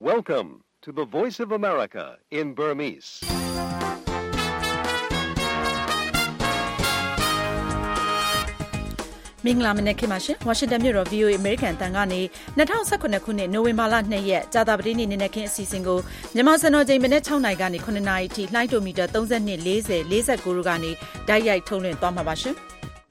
Welcome to the Voice of America in Burmese. ။မင်္ဂလာမနက်ခင်းပါရှင်။ Washington မြို့တော် VOA American တန်ကနေ2019ခုနှစ်နိုဝင်ဘာလ2ရက်ကြာသပတေးနေ့နံနက်ခင်းအစီအစဉ်ကိုမြန်မာစံတော်ချိန်မနေ့6နာရီကနေ9နာရီအထိလှိုင်းတိုမီတာ32 40 49တို့ကနေတိုက်ရိုက်ထုတ်လွှင့်သွားမှာပါရှင်။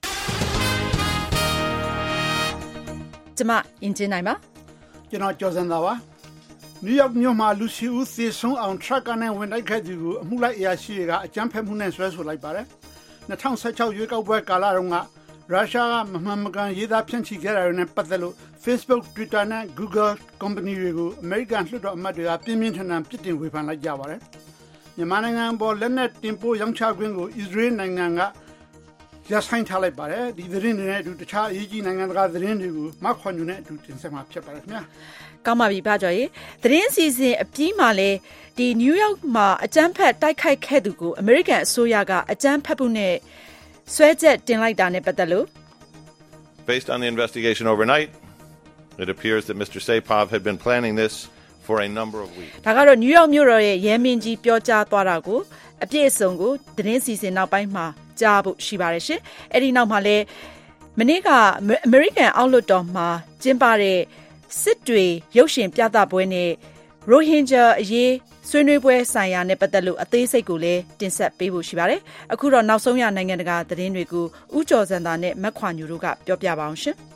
ကျွန်မအင်ဂျင်နိုင်ပါ။ကျွန်တော်ကျော်စံသာပါ။နယူးယောက်မြို့မှာလူရှိဦးသေဆုံးအောင်ထရပ်ကားနဲ့ဝင်တိုက်ခဲ့သူကိုအမှုလိုက်အရာရှိတွေကအကြမ်းဖက်မှုနဲ့ဆွဲဆိုလိုက်ပါတယ်။2016ရွေးကောက်ပွဲကာလတုန်းကရုရှားကမမှန်မကန်ရေးသားဖြန့်ချီခဲ့တာတွေနဲ့ပတ်သက်လို့ Facebook, Twitter နဲ့ Google ကုမ္ပဏီတွေကိုအမေရိကန်လွှတ်တော်အမတ်တွေကပြင်းပြင်းထန်ထန်ပြစ်တင်ဝေဖန်လိုက်ကြပါတယ်။မြန်မာနိုင်ငံပေါ်လက်နက်တင်ပို့ရောင်းချခွင့်ကိုအစ္စရေးနိုင်ငံကရပ်ဆိုင်းထားလိုက်ပါတယ်။ဒီသတင်းတွေနဲ့အတူတခြားအရေးကြီးနိုင်ငံတကာသတင်းတွေကိုမခွန်ညူနဲ့အတူတင်ဆက်မှာဖြစ်ပါတယ်ခင်ဗျာ။ကောင်းပါပြီပါကြော်ရေသတင်းအစီအစဉ်အပြီးမှာလဲဒီနယူးယောက်မှာအကြမ်းဖက်တိုက်ခိုက်ခဲ့သူကိုအမေရိကန်အစိုးရကအကြမ်းဖက်မှုနဲ့ဆွဲချက်တင်လိုက်တာနဲ့ပတ်သက်လို့ Based on the investigation overnight, it appears that Mr. Saipov had been planning this for a number of weeks. ဒါကတော့နယူးယောက်မြို့တော်ရဲ့ရဲမင်းကြီးပြောကြားသွားတာကိုအပြည့်အစုံကိုသတင်းစီစဉ်နောက်ပိုင်းမှာကြားဖို့ရှိပါတယ်ရှင်။အဲ့ဒီနောက်မှာလဲမနေ့ကအမေရိကန်အောက်လွှတ်တော်မှာကျင်းပတဲ့စစ်တွေရုပ်ရှင်ပြသပွဲနဲ့ရိုဟင်ဂျာအရေးဆွေးနွေးပွဲဆိုင်ရာနဲ့ပတ်သက်လို့အသေးစိတ်ကိုလည်းတင်ဆက်ပေးဖို့ရှိပါတယ်။အခုတော့နောက်ဆုံးရနိုင်ငံတကာသတင်းတွေကိုဦးကျော်စံသာနဲ့မက်ခွာညူတို့ကပြောပြပါအောင်ရှင်။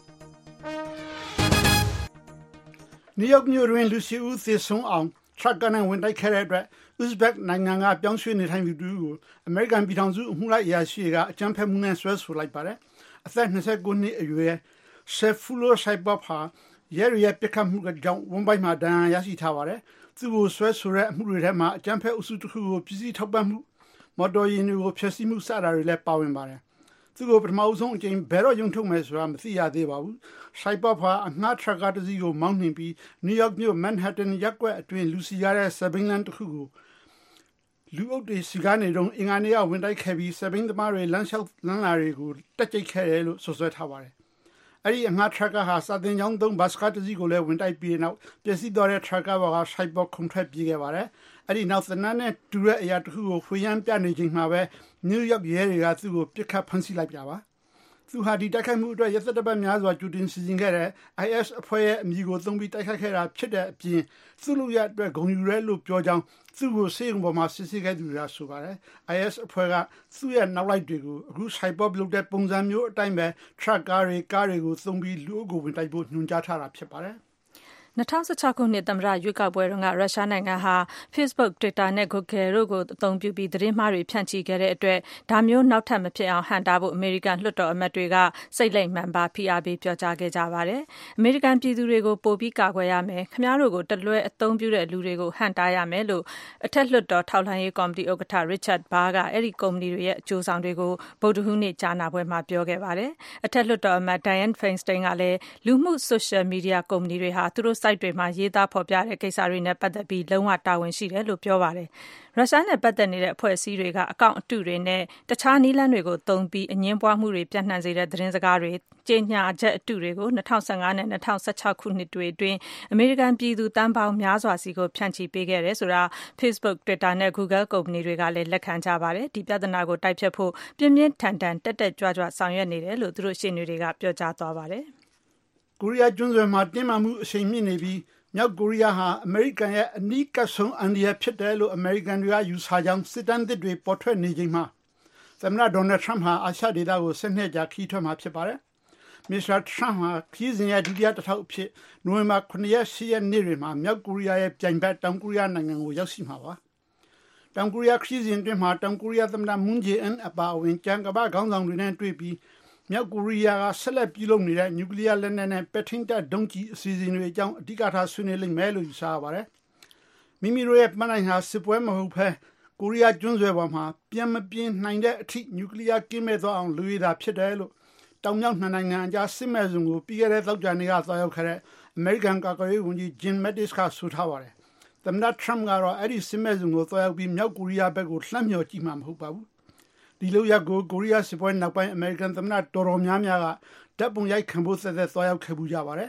နယူးယောက်မြို့တွင်လူရှိဦးသေဆုံးအောင်ထရပ်ကားနဲ့ဝင်တိုက်ခဲ့တဲ့အတွက်ဥဇဘက်နိုင်ငံကပြောင်းရွှေ့နေထိုင်သူတို့ကိုအမေရိကန်ပြည်ထောင်စုအမှုလိုက်အရာရှိတွေကအကြမ်းဖက်မှုနဲ့ဆွဲဆိုလိုက်ပါတယ်။အသက်29နှစ်အရွယ်ရှက်ဖူလိုဆိုင်ဘဟာရဲရပြစ်ခတ်မှုကြောင့်ဝန်ပိုက်မှာဒဏ်ရာရရှိထားပါတယ်။သူ့ကိုဆွဲဆိုတဲ့အမှုတွေထဲမှာအကြမ်းဖက်အုပ်စုတစ်ခုကိုပြည်စည်းထောက်ပံ့မှုမော်တော်ယာဉ်တွေကိုဖျက်ဆီးမှုစတာတွေလည်းပါဝင်ပါတယ်။သူ့ကိုပထမဆုံးအကြိမ်ဘယ်တော့ရုံထုတ်မယ်ဆိုတာမသိရသေးပါဘူး။ဆိုင်ဘဟာအငှားထရပ်ကားတစ်စီးကိုမောင်းနှင်ပြီးနယူးယောက်မြို့မန်ဟတ်တန်ရပ်ကွက်အတွင်းလူစီရတဲ့ဆယ်ဘင်းလန်းတစ်ခုကိုလူအုပ်တွေစီကားနေတော့အင်္ဂါနေ့ကဝင်တိုက်ခဲ့ပြီးဆယ်ဘင်းသမားတွေလမ်းလျှောက်လမ်းလာတွေကိုတက်ကြိတ်ခဲ့တယ်လို့ဆိုဆွဲထားပါတယ်။အဲ့ဒီအငှားထရပ်ကားဟာစာတင်ကျောင်းသုံးဘတ်စကားတစ်စီးကိုလည်းဝင်တိုက်ပြီးနောက်ပျက်စီးသွားတဲ့ထရပ်ကားကဆိုင်ဘော့ခုန်ထွက်ပြေးခဲ့ပါတယ်။အဲ့ဒီနောက်သနန်းနဲ့တူတဲ့အရာတစ်ခုကိုဖွေရမ်းပြနေချိန်မှာပဲနယူးယောက်ရဲတွေကသူ့ကိုပြစ်ခတ်ဖမ်းဆီးလိုက်ကြပါသူဟာဒီတိုက်ခိုက်မှုအတွက်ရက်သက်တပတ်များစွာကြိုတင်စီစဉ်ခဲ့တဲ့ IS အဖွဲ့ရဲ့အမည်ကိုသုံးပြီးတိုက်ခိုက်ခဲ့တာဖြစ်တဲ့အပြင်သူ့လူရအတွက်ဂုဏ်ယူရဲလို့ပြောကြောင်းသူ့ကိုစေုံပေါ်မှာစစ်ဆေးခဲ့သူတွေကဆိုပါတယ်။ IS အဖွဲ့ကသူ့ရဲ့နောက်လိုက်တွေကိုအခုဆိုင်ဘော့လုပ်တဲ့ပုံစံမျိုးအတိုင်းပဲ truck ကားတွေကိုသုံးပြီးလူအုပ်ကိုဝင်တိုက်ဖို့ညွှန်ကြားထားတာဖြစ်ပါတယ်။ 2016ခုနှစ်သမ္မတရွေးကောက်ပွဲတုန်းကရုရှားနိုင်ငံဟာ Facebook, Twitter နဲ့ Google တို့ကိုအသုံးပြုပြီးသတင်းမှားတွေဖြန့်ချိခဲ့တဲ့အတွက်ဒါမျိုးနောက်ထပ်မဖြစ်အောင်ဟန့်တားဖို့အမေရိကန်လွှတ်တော်အမတ်တွေကစိတ်လိမ်မှန်ပါဖိအားပေးပြောကြားခဲ့ကြပါတယ်။အမေရိကန်ပြည်သူတွေကိုပိုပြီးကာကွယ်ရမယ်။ခင်ဗျားတို့ကိုတလွဲအသုံးပြုတဲ့လူတွေကိုဟန့်တားရမယ်လို့အထက်လွှတ်တော်ထောက်လှမ်းရေးကော်မတီဥက္ကဋ္ဌ Richard Burr ကအဲ့ဒီကုမ္ပဏီတွေရဲ့အကျိုးဆောင်တွေကိုဗုဒ္ဓဟူးနေ့ကြားနာပွဲမှာပြောခဲ့ပါတယ်။အထက်လွှတ်တော်အမတ် Dianne Feinstein ကလည်းလူမှုဆိုရှယ်မီဒီယာကုမ္ပဏီတွေဟာသူတို့ site တွေမှာရေးသားဖော်ပြတဲ့ကိစ္စတွေနဲ့ပတ်သက်ပြီးလုံးဝတာဝန်ရှိတယ်လို့ပြောပါတယ်။ရုရှားနဲ့ပတ်သက်နေတဲ့အဖွဲ့အစည်းတွေကအကောင့်အတုတွေနဲ့တခြားနည်းလမ်းတွေကိုသုံးပြီးအငြင်းပွားမှုတွေပြန့်နှံ့စေတဲ့သတင်းစကားတွေကြေညာချက်အတုတွေကို2015နဲ့2016ခုနှစ်တွေအတွင်းအမေရိကန်ပြည်သူတန်းပေါင်းများစွာစီကိုဖြန့်ချိပေးခဲ့တယ်ဆိုတာ Facebook, Twitter နဲ့ Google ကုမ္ပဏီတွေကလည်းလက်ခံကြပါတယ်။ဒီပြဿနာကိုတိုက်ဖျက်ဖို့ပြင်းပြင်းထန်ထန်တက်တက်ကြွကြွဆောင်ရွက်နေတယ်လို့သူတို့ရှေ့နေတွေကပြောကြားသွားပါတယ်။ကိုရီးယားကျွန်းဆွယ်မှာတင်းမာမှုအရှိန်မြင့်နေပြီးမြောက်ကိုရီးယားဟာအမေရိကန်ရဲ့အနီးကပ်ဆုံးအန္တရာယ်ဖြစ်တယ်လို့အမေရိကန်တွေကယူဆကြောင်းစစ်တမ်းသစ်တွေပေါ်ထွက်နေချိန်မှာသမ္မတဒေါ်နယ်ထရမ့်ဟာအာရှဒေသကိုဆက်နှစ်ကြာခီးထွက်မှာဖြစ်ပါတယ်။မစ္စတာထရမ့်ဟာခီးစဉ်ရဲ့ဒုတိယတစ်ထောက်အဖြစ်နိုဝင်ဘာ9ရက်10ရက်နေ့တွေမှာမြောက်ကိုရီးယားရဲ့ပြိုင်ဘက်တောင်ကိုရီးယားနိုင်ငံကိုရောက်ရှိမှာပါ။တောင်ကိုရီးယားခီးစဉ်တွင်မှာတောင်ကိုရီးယားသမ္မတမွန်းဂျေအင်အပါအဝင်ကျန်ကမ္ဘာခေါင်းဆောင်တွေနဲ့တွေ့ပြီးမြောက်ကိုရီးယားကဆက်လက်ပြုလုပ်နေတဲ့နျူကလ িয়ার လက်နက်နဲ့ပဲ့ထိန်းတပ်ဒုံးကျည်အစီအစဉ်တွေအကြောင်းအဓိကထားဆွေးနွေးလိမ့်မယ်လို့ယူဆရပါတယ်။မိမိတို့ရဲ့ပန်းနိုင်ဟာစစ်ပွဲမဟုတ်ဘဲကိုရီးယားကျွန်းဆွယ်ပေါ်မှာပြန်မပြင်းနိုင်တဲ့အထိနျူကလ িয়ার ကင်းမဲ့သွားအောင်လူရတာဖြစ်တယ်လို့တောင်မြောက်နှစ်နိုင်ငံအကြားစစ်မဲ့ဇုံကိုပြီးခဲ့တဲ့သောကြာနေ့ကသွားရောက်ခဲ့တဲ့အမေရိကန်ကာကွယ်ရေးဝန်ကြီးဂျင်မက်တစ်ကဆိုထားပါတယ်။သမ္မတထရမ့်ကတော့အဲ့ဒီစစ်မဲ့ဇုံကိုသွားရောက်ပြီးမြောက်ကိုရီးယားဘက်ကိုလှမ်းမြော်ကြည့်မှာမဟုတ်ပါဘူး။ဒီလိုရက်ကိုကိုရီးယားစစ်ပွဲနောက်ပိုင်းအမေရိကန်သမ္မတတော်တော်များများကဓာတ်ပုံရိုက်ခံဖို့သက်သက်သွားရောက်ခဲ့မှုကြပါတယ်။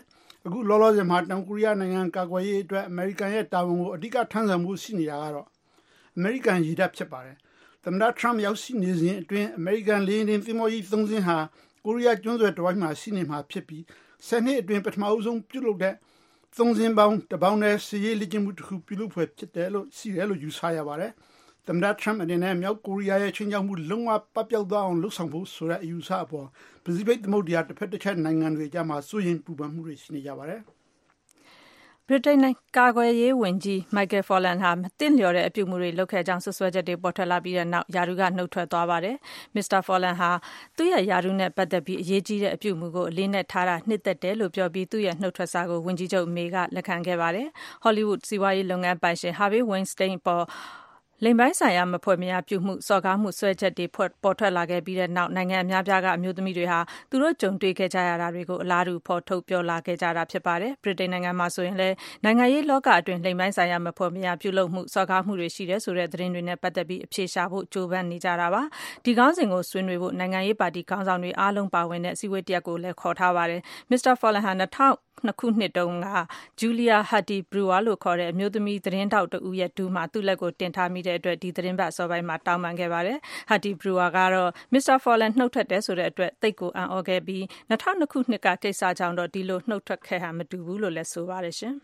အခုလောလောဆယ်မှာတောင်ကိုရီးယားနိုင်ငံကာကွယ်ရေးအတွက်အမေရိကန်ရဲ့တာဝန်ကိုအဓိကထမ်းဆောင်မှုရှိနေတာကတော့အမေရိကန်ရည်တပ်ဖြစ်ပါတယ်သမ္မတထရမ့်ရောက်ရှိနေစဉ်အတွင်းအမေရိကန်လေယာဉ်တင်သင်္ဘောကြီး3စင်းဟာကိုရီးယားကျွန်းဆွယ်တစ်ဝိုက်မှာရှိနေမှာဖြစ်ပြီး10နှစ်အတွင်းပထမအဆုံးပြုလုပ်တဲ့3စင်းပေါင်းတစ်ပေါင်းနဲ့စီရေးလေ့ကျင့်မှုတစ်ခုပြုလုပ်ဖွယ်ဖြစ်တယ်လို့ယူဆရပါတယ်သမ္မတထရမ့်အနေနဲ့မြောက်ကိုရီးယားရဲ့ချင်းချောက်မှုလုံးဝပပျောက်သွားအောင်လှုပ်ဆောင်ဖို့ဆိုတဲ့အယူဆအပေါ်ပစိဖိတ်သမုဒ္ဒရာတစ်ဖက်တစ်ချက်နိုင်ငံတွေကြားမှာစိုးရိမ်ပူပန်မှုတွေရှိနေကြပါတယ်ဗြိတိန်ကာကွယ်ရေးဝန်ကြီး Michael Fallon ဟာမသင့်လျော်တဲ့အပြုအမူတွေလုပ်ခဲ့ကြောင်းဆွဆွဲချက်တွေပေါ်ထွက်လာပြီးတဲ့နောက်ယာရုကနှုတ်ထွက်သွားပါတယ်။ Mr. Fallon ဟာသူ့ရဲ့ယာရုနဲ့ပတ်သက်ပြီးအရေးကြီးတဲ့အပြုအမူကိုအလေးနဲ့ထားတာနှစ်သက်တယ်လို့ပြောပြီးသူ့ရဲ့နှုတ်ထွက်စာကိုဝန်ကြီးချုပ်မေကလက်ခံခဲ့ပါတယ်။ Hollywood စီးပွားရေးလုပ်ငန်းပိုင်ရှင် Harvey Weinstein ပေါ်လိင်ပိုင်းဆိုင်ရာမဖွယ်မရာပြုမှုစော်ကားမှုဆွဲချက်တွေပေါ်ထွက်လာခဲ့ပြီးတဲ့နောက်နိုင်ငံအများပြားကအမျိုးသမီးတွေဟာသူတို့ကြုံတွေ့ခဲ့ကြရတာတွေကိုအလားတူဖော်ထုတ်ပြောလာခဲ့ကြတာဖြစ်ပါတယ်ဗြိတိန်နိုင်ငံမှာဆိုရင်လည်းနိုင်ငံရေးလောကအတွင်းလိင်ပိုင်းဆိုင်ရာမဖွယ်မရာပြုလုပ်မှုစော်ကားမှုတွေရှိတယ်ဆိုတဲ့သတင်းတွေနဲ့ပတ်သက်ပြီးအဖြေရှာဖို့ကြိုးပမ်းနေကြတာပါဒီကောင်းစဉ်ကိုဆွေးနွေးဖို့နိုင်ငံရေးပါတီခေါင်းဆောင်တွေအားလုံးပါဝင်တဲ့အစည်းအဝေးတစ်ရပ်ကိုလည်းခေါ်ထားပါတယ်မစ္စတာဖော်လန်ဟာ2002ခုနှစ်တုန်းကဂျူလီယာဟတ်တီဘရူဝါလို့ခေါ်တဲ့အမျိုးသမီးသတင်းထောက်တဦးရဲ့ဒူးမှာသူ့လက်ကိုတင်ထားမိတဲ့အတွက်ဒီသတင်းပတ်အစောပိုင်းမှာတောင်းပန်ခဲ့ပါတယ်ဟတ်တီဘရူဝါကတော့မစ္စတာဖော်လန်နှုတ်ထွက်တယ်ဆိုတဲ့အတွက်သိတ်ကိုအံ့ဩခဲ့ပြီး2002ခုနှစ်ကကိစ္စကြောင့်တော့ဒီလိုနှုတ်ထွက်ခဲ့ဟာမတူဘူးလို့လည်းဆိုပါတယ်ရှင်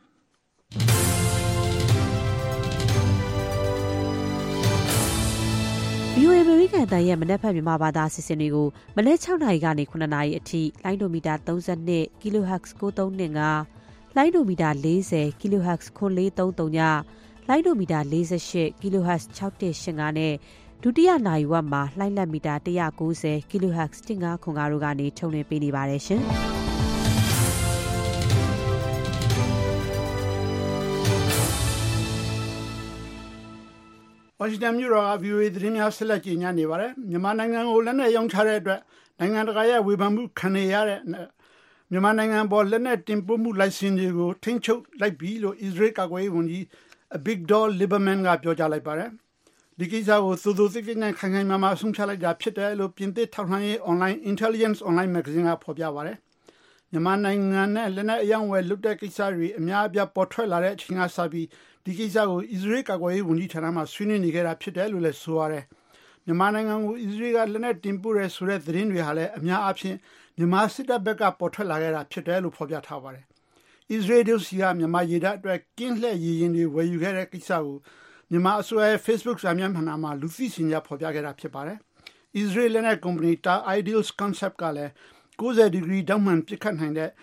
VOA အမေရိကန်အသံရဲ့မနက်ဖြန်မြန်မာဘာသာအစီအစဉ်တွေကိုမနက်6နာရီကနေ9နာရီအထိလိုင်းဒိုမီတာ32 kHz 9325လိုင်းဒိုမီတာ40 kHz 9433ညလိုင်းဒိုမီတာ48 kHz 6185နဲ့ဒုတိယနာရီဝက်မှာလိုင်းလက်မီတာ190 kHz 1505တို့ကနေထုတ်လွှင့်ပေးနေပါတယ်ရှင်ဝါရှင်တန်မြို့တော်က VOA သတင်းများဆက်လက်ကြေညာနေပါတယ်မြန်မာနိုင်ငံကိုလက်နက်ရောင်းချတဲ့အတွက်နိုင်ငံတကာရဲ့ဝေဖန်မှုခံနေရတဲ့မြန်မာနိုင်ငံပေါ်လက်နက်တင်ပို့မှုလိုင်စင်တွေကိုထိန်းချုပ်လိုက်ပြီလို့ Israel ကာကွယ်ရေးဝန်ကြီး Avigdor Lieberman ကပြောကြားလိုက်ပါတယ်ဒီကိစ္စကိုသို့သို့သိသိနဲ့ခိုင်ခိုင်မာမာဆုံးဖြတ်လိုက်တာဖြစ်တယ်လို့ပြင်သစ်ထောက်လှမ်းရေး online Intelligence Online Magazine ကဖော်ပြပါတယ်မြန်မာနိုင်ငံနဲ့လက်နက်အယောင်ဝယ်လုပ်တဲ့ကိစ္စတွေအများအပြားပေါ်ထွက်လာတဲ့အချိန်ကစပြီးဒီကိစ္စကို Israel ကာကွယ်ရေးဝန်ကြီးဌာနမှဆွေးနွေးနေကြတာဖြစ်တယ်လို့လည်းဆိုရတယ်မြန်မာနိုင်ငံကို Israel ကလက်နက်တင်ပို့ရဲဆိုတဲ့သတင်းတွေဟာလည်းအများအားဖြင့်မြန်မာစစ်တပ်ဘက်ကပေါ်ထွက်လာခဲ့တာဖြစ်တယ်လို့ဖော်ပြထားပါတယ်Israel တို့စီကမြန်မာရေတပ်အတွက်ကင်းလှည့်ရေရင်တွေဝယ်ယူခဲ့တဲ့ကိစ္စကိုမြန်မာအစိုးရရဲ့ Facebook စာမျက်နှာမှာလူသိရှင်ကြားဖော်ပြခဲ့တာဖြစ်ပါတယ် Israel လက်နက်ကုမ္ပဏီ Tar Ideals Concept ကလည်း90 ဒီဂရီတောင်မှန်ပစ်ခတ်နိုင်တဲ့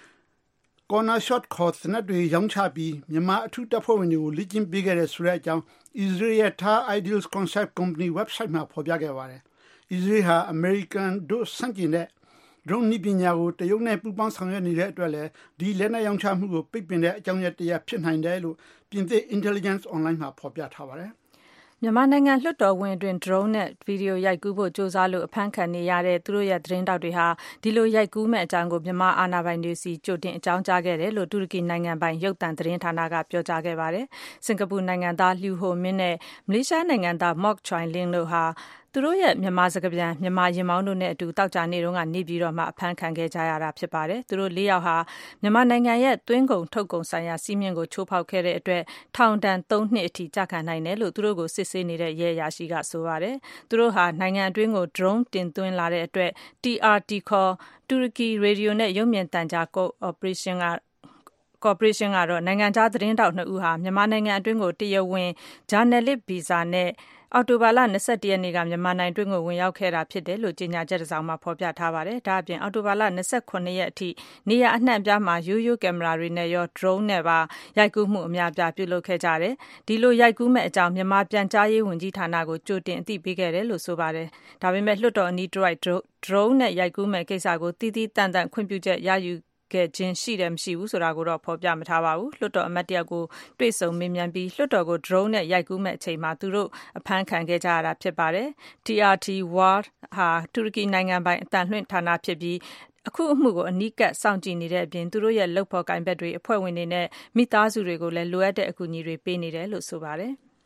Corner Shot ခေါ်စနက်တွေရောင်းချပြီးမြန်မာအထူးတပ်ဖွဲ့ဝင်တွေကိုလေ့ကျင့်ပေးခဲ့တဲ့ဆိုတဲ့အကြောင်း Israel ရဲ့ Tar Ideals Concept Company website မှာဖော်ပြခဲ့ပါတယ် Israel ဟာ American တို့စန့်ကျင်တဲ့ drone နည်းပညာကိုတရုတ်နဲ့ပူးပေါင်းဆောင်ရွက်နေတဲ့အတွက်လည်းဒီလက်နက်ရောင်းချမှုကိုပိတ်ပင်တဲ့အကြောင်းရတရားဖြစ်နိုင်တယ်လို့ပြင်သစ် Intelligence Online မှာဖော်ပြထားပါတယ်မြန်မာနိုင်ငံလွှတ်တော်ဝင်အတွင်း drone နဲ့ဗီဒီယိုရိုက်ကူးဖို့ကြိုးစားလို့အဖမ်းခံနေရတဲ့သူတို့ရဲ့သတင်းတောက်တွေဟာဒီလိုရိုက်ကူးမဲ့အကြောင်းကိုမြန်မာအာဏာပိုင်တွေစီကြိုတင်အကြောင်းကြားခဲ့တယ်လို့တူရကီနိုင်ငံပိုင်ရုပ်သံသတင်းဌာနကပြောကြားခဲ့ပါတယ်။စင်ကာပူနိုင်ငံသားလျူဟိုမင်းနဲ့မလေးရှားနိုင်ငံသားမော့ချွိုင်လင်းတို့ဟာသူတို့ရဲ့မြန်မာစကားပြန်မြန်မာရင်မောင်းတို့နဲ့အတူတောက်ကြနေတုန်းကနေပြီးတော့မှအဖမ်းခံခဲ့ကြရတာဖြစ်ပါတယ်။သူတို့၄ယောက်ဟာမြန်မာနိုင်ငံရဲ့သွင်းကုန်ထုတ်ကုန်ဆိုင်ရာစီးမြင့်ကိုချိုးဖောက်ခဲ့တဲ့အတွက်ထောင်ဒဏ်3နှစ်အထိကြာခံနိုင်တယ်လို့သူတို့ကိုစစ်ဆေးနေတဲ့ရဲအရာရှိကဆိုပါတယ်။သူတို့ဟာနိုင်ငံအတွင်းကို drone တင်သွင်းလာတဲ့အတွက် TRT ခေါ်တူရကီရေဒီယိုနဲ့ရုပ်မြင်သံကြားကော်ပိုရေးရှင်းကတော့နိုင်ငံခြားသတင်းတောက်2ဦးဟာမြန်မာနိုင်ငံအတွင်းကိုတရားဝင်ဂျာနယ်လစ်ဗီဇာနဲ့အော်တိုဘာလ21ရက်နေ့ကမြန်မာနိုင်ငံတွင်းကိုဝင်ရောက်ခဲ့တာဖြစ်တယ်လို့ကြေညာချက်တစ်စောင်မှာဖော်ပြထားပါတယ်။ဒါအပြင်အော်တိုဘာလ28ရက်အထိနေရာအနှံ့အပြားမှာရိုးရိုးကင်မရာတွေနဲ့ရော drone နဲ့ပါရိုက်ကူးမှုအများအပြားပြုလုပ်ခဲ့ကြတယ်။ဒီလိုရိုက်ကူးမဲ့အကြောင်းမြန်မာပြန်ကြားရေးဝန်ကြီးဌာနကိုကြိုတင်အသိပေးခဲ့တယ်လို့ဆိုပါတယ်။ဒါပေမဲ့လွှတ်တော်အနီးတစ်ဝိုက် drone နဲ့ရိုက်ကူးမဲ့ကိစ္စကိုတီးတီးတန့်တန့်ခွင့်ပြုချက်ရယူခဲ့ခြင်းရှိတယ်မရှိဘူးဆိုတာကိုတော့ဖော်ပြမထားပါဘူးလွှတ်တော်အမတ်တယောက်ကိုတွေ့ဆုံမေးမြန်းပြီးလွှတ်တော်ကို drone နဲ့ရိုက်ကူးမဲ့အချိန်မှာသူတို့အဖမ်းခံခဲ့ကြရတာဖြစ်ပါတယ် TRT World ဟာတူရကီနိုင်ငံပိုင်အသံလွှင့်ဌာနဖြစ်ပြီးအခုအမှုကိုအနီးကပ်စောင့်ကြည့်နေတဲ့အပြင်သူတို့ရဲ့လုပ်ဖော်ကိုင်ဘက်တွေအဖွဲ့ဝင်တွေနဲ့မိသားစုတွေကိုလည်းလိုအပ်တဲ့အကူအညီတွေပေးနေတယ်လို့ဆိုပါတယ်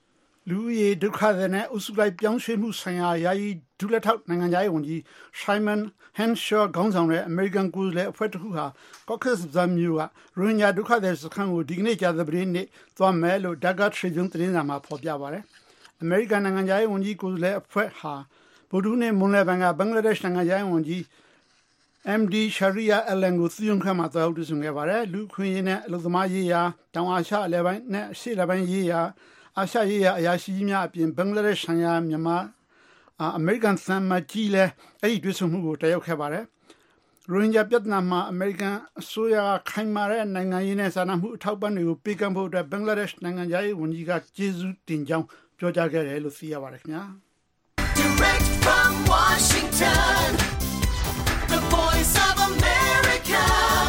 လူဦးရေဒုက္ခသည်နဲ့အုပ်စုလိုက်ပြောင်းရွှေ့မှုဆိုင်ရာယာယီဒုလက်ထောက်နိုင်ငံသားရေးဝန်ကြီး Simon Henshaw ခေါင်းဆောင်တဲ့ American ကိုယ်စားလှယ်အဖွဲ့တစ်ခုဟာ Cox's Bazar မြို့ကရိုဟင်ဂျာဒုက္ခသည်စခန်းကိုဒီကနေ့ကြာသပတေးနေ့သွားမယ်လို့ Dhaka Tribune သတင်းစာမှာဖော်ပြပါတယ်။ American နိုင်ငံသားရေးဝန်ကြီးကိုယ်စားလှယ်အဖွဲ့ဟာဗုဒ္ဓဟူးနေ့မွန်းလယ်ပိုင်းကဘင်္ဂလားဒေ့ရှ်နိုင်ငံသားရေးဝန်ကြီး MD Sharia Alan ကိုစီယုံခန့်မှာသွားရောက်တွေ့ဆုံခဲ့ပါတယ်။လူခွင့်ရေးနဲ့အလုပ်သမားရေးရာတောင်အာရှအလယ်ပိုင်းနဲ့အရှေ့အလယ်ပိုင်းရေးရာအာရှရေးရာအရာရှိကြီးများအပြင်ဘင်္ဂလားဒေ့ရှ်ဆိုင်ရာမြန်မာအမေရိကန်သံမတ်ကြီးလည်းအဲ့ဒီတွေ့ဆုံမှုကိုတက်ရောက်ခဲ့ပါတယ်။ရိုဟင်ဂျာပြည်နာမှာအမေရိကန်အစိုးရခိုင်မာတဲ့နိုင်ငံရေးနဲ့စာနာမှုအထောက်ပံ့တွေကိုပေးကမ်းဖို့အတွက်ဘင်္ဂလားဒေ့ရှ်နိုင်ငံသားရေးဝန်ကြီးကကျေးဇူးတင်ကြောင်းပြောကြားခဲ့တယ်လို့သိရပါတယ်ခင်ဗျာ။ Direct from Washington, the voice of America,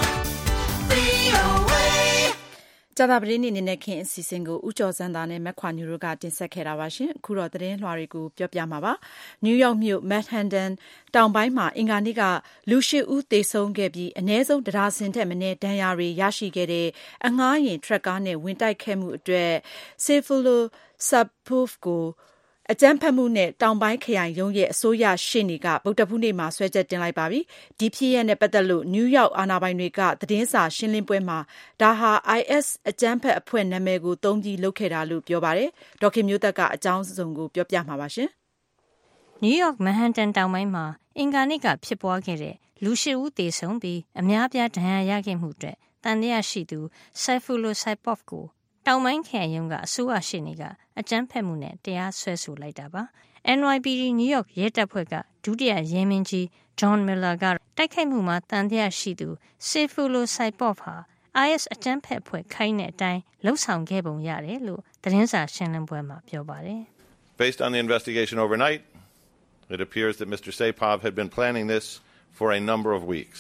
VOA. ကြာသပတေးနေ့နဲ့ခင်အစီအစဉ်ကိုဦးကျော်စန်းသားနဲ့မက်ခွာညူတို့ကတင်ဆက်ခဲ့တာပါရှင်အခုတော့သတင်းလွှာတွေကိုပြောပြမှာပါနယူးယောက်မြို့ Manhattan တောင်ပိုင်းမှာအင်္ဂါနေ့ကလူ8ဦးသေဆုံးခဲ့ပြီးအနည်းဆုံးတရားစင်ထက်မနည်းဒဏ်ရာတွေရရှိခဲ့တဲ့အငှားယာဉ်ထရက်ကားနဲ့ဝင်တိုက်ခဲ့မှုအတွက် Sayfullo Saipov ကိုအကြမ်းဖက်မှုနဲ့တောင်ပိုင်းခရိုင်ရုံးရဲ့အစိုးရရှေ့နေကဗုဒ္ဓဟူးနေ့မှာဆွဲချက်တင်လိုက်ပါပြီ။ဒီဖြစ်ရပ်နဲ့ပတ်သက်လို့နယူးယောက်အာဏာပိုင်တွေကသတင်းစာရှင်းလင်းပွဲမှာဒါဟာ IS အကြမ်းဖက်အဖွဲ့နာမည်ကိုသုံးပြီးလုပ်ခဲ့တာလို့ပြောပါတယ်။ဒေါက်ခင်မျိုးသက်ကအကြောင်းစုံကိုပြောပြမှာပါရှင်။နယူးယောက်မန်ဟန်တန်တောင်ပိုင်းမှာအင်္ဂါနေ့ကဖြစ်ပွားခဲ့တဲ့လူ8ဦးသေဆုံးပြီးအများပြားဒဏ်ရာရခဲ့မှုအတွက်တန်တရားရှိသူ Sayfullo Saipov ကိုတောင်ပိုင်းခရိုင်ရုံးကအစိုးရရှေ့နေကအကြမ်းဖက်မှုနဲ့တရားစွဲဆိုလိုက်တာပါ။ NYPD နယူးယောက်ရဲတပ်ဖွဲ့ကဒုတိယရဲမင်းကြီး John Miller ကတိုက်ခိုက်မှုမှာတန်တရားရှိသူ Sayfullo Saipov ဟာ IS အကြမ်းဖက်အဖွဲ့ခိုင်းတဲ့အတိုင်းလှုပ်ဆောင်ခဲ့ပုံရတယ်လို့သတင်းစာရှင်းလင်းပွဲမှာပြောပါတယ်။ Based on the investigation overnight, it appears that Mr. Saipov had been planning this for a number of weeks.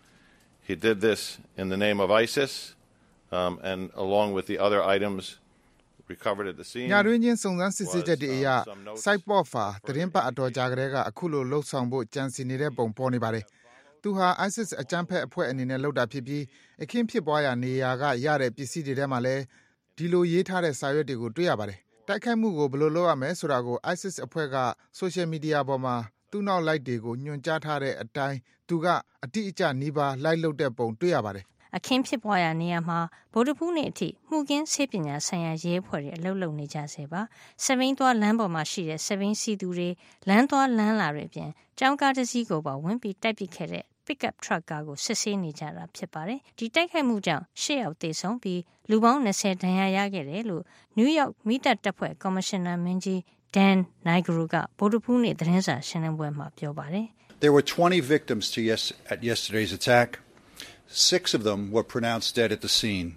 He did this in the name of ISIS.And along with the other items recovered at the scene. ညတွင်းချင်းစုံစမ်းစစ်ဆေးချက်တွေအရ Saipov ဟာသတင်းပတ်အတော်ကြာကတည်းကအခုလိုလှုပ်ဆောင်ဖို့ကြံစီနေတဲ့ပုံပေါ်နေပါတယ်။သူဟာ ISIS အကြမ်းဖက်အဖွဲ့အနေနဲ့လုပ်တာဖြစ်ပြီးအခင်းဖြစ်ပွားရာနေရာကရတဲ့ပစ္စည်းတွေထဲမှာလည်းဒီလိုရေးထားတဲ့စာရွက်တွေကိုတွေ့ရပါတယ်။တိုက်ခိုက်မှုကိုဘယ်လိုလုပ်ရမလဲဆိုတာကို ISIS အဖွဲ့က social media ပေါ်မှာသူ့နောက်လိုက်တွေကိုညွှန်ကြားထားတဲ့အတိုင်းသူကအတိအကျနီးပါးလိုက်လုပ်တဲ့ပုံတွေ့ရပါတယ်။အခင်းဖြစ်ပွားရာနေရာမှာဗုဒ္ဓဖူးနေ့အထိမှုကင်းဆေးပညာဆိုင်ရာရဲဖွဲ့တွေအလုပ်လုပ်နေကြဆဲပါ။စပိန်သွားလမ်းပေါ်မှာရှိတဲ့စပိန်စီသူတွေလမ်းသွားလမ်းလာတွေအပြင်ကြောင်းကားတစ်စီးကိုပါဝင်ပြီးတိုက်ပစ်ခဲ့တဲ့ pickup truck ကားကိုစစ်ဆေးနေကြတာဖြစ်ပါတယ်။ဒီတိုက်ခိုက်မှုကြောင့်10ယောက်သေဆုံးပြီးလူပေါင်း20ဒဏ်ရာရခဲ့တယ်လို့နယူးယောက်မီးတပ်တပ်ဖွဲ့ကော်မရှင်နာမင်းကြီး Dan Nigro ကဗုဒ္ဓဖူးနေ့သတင်းစာရှင်းလင်းပွဲမှာပြောပါတယ်။ There were 20 victims at yesterday's attack.6 of them were pronounced dead at the scene.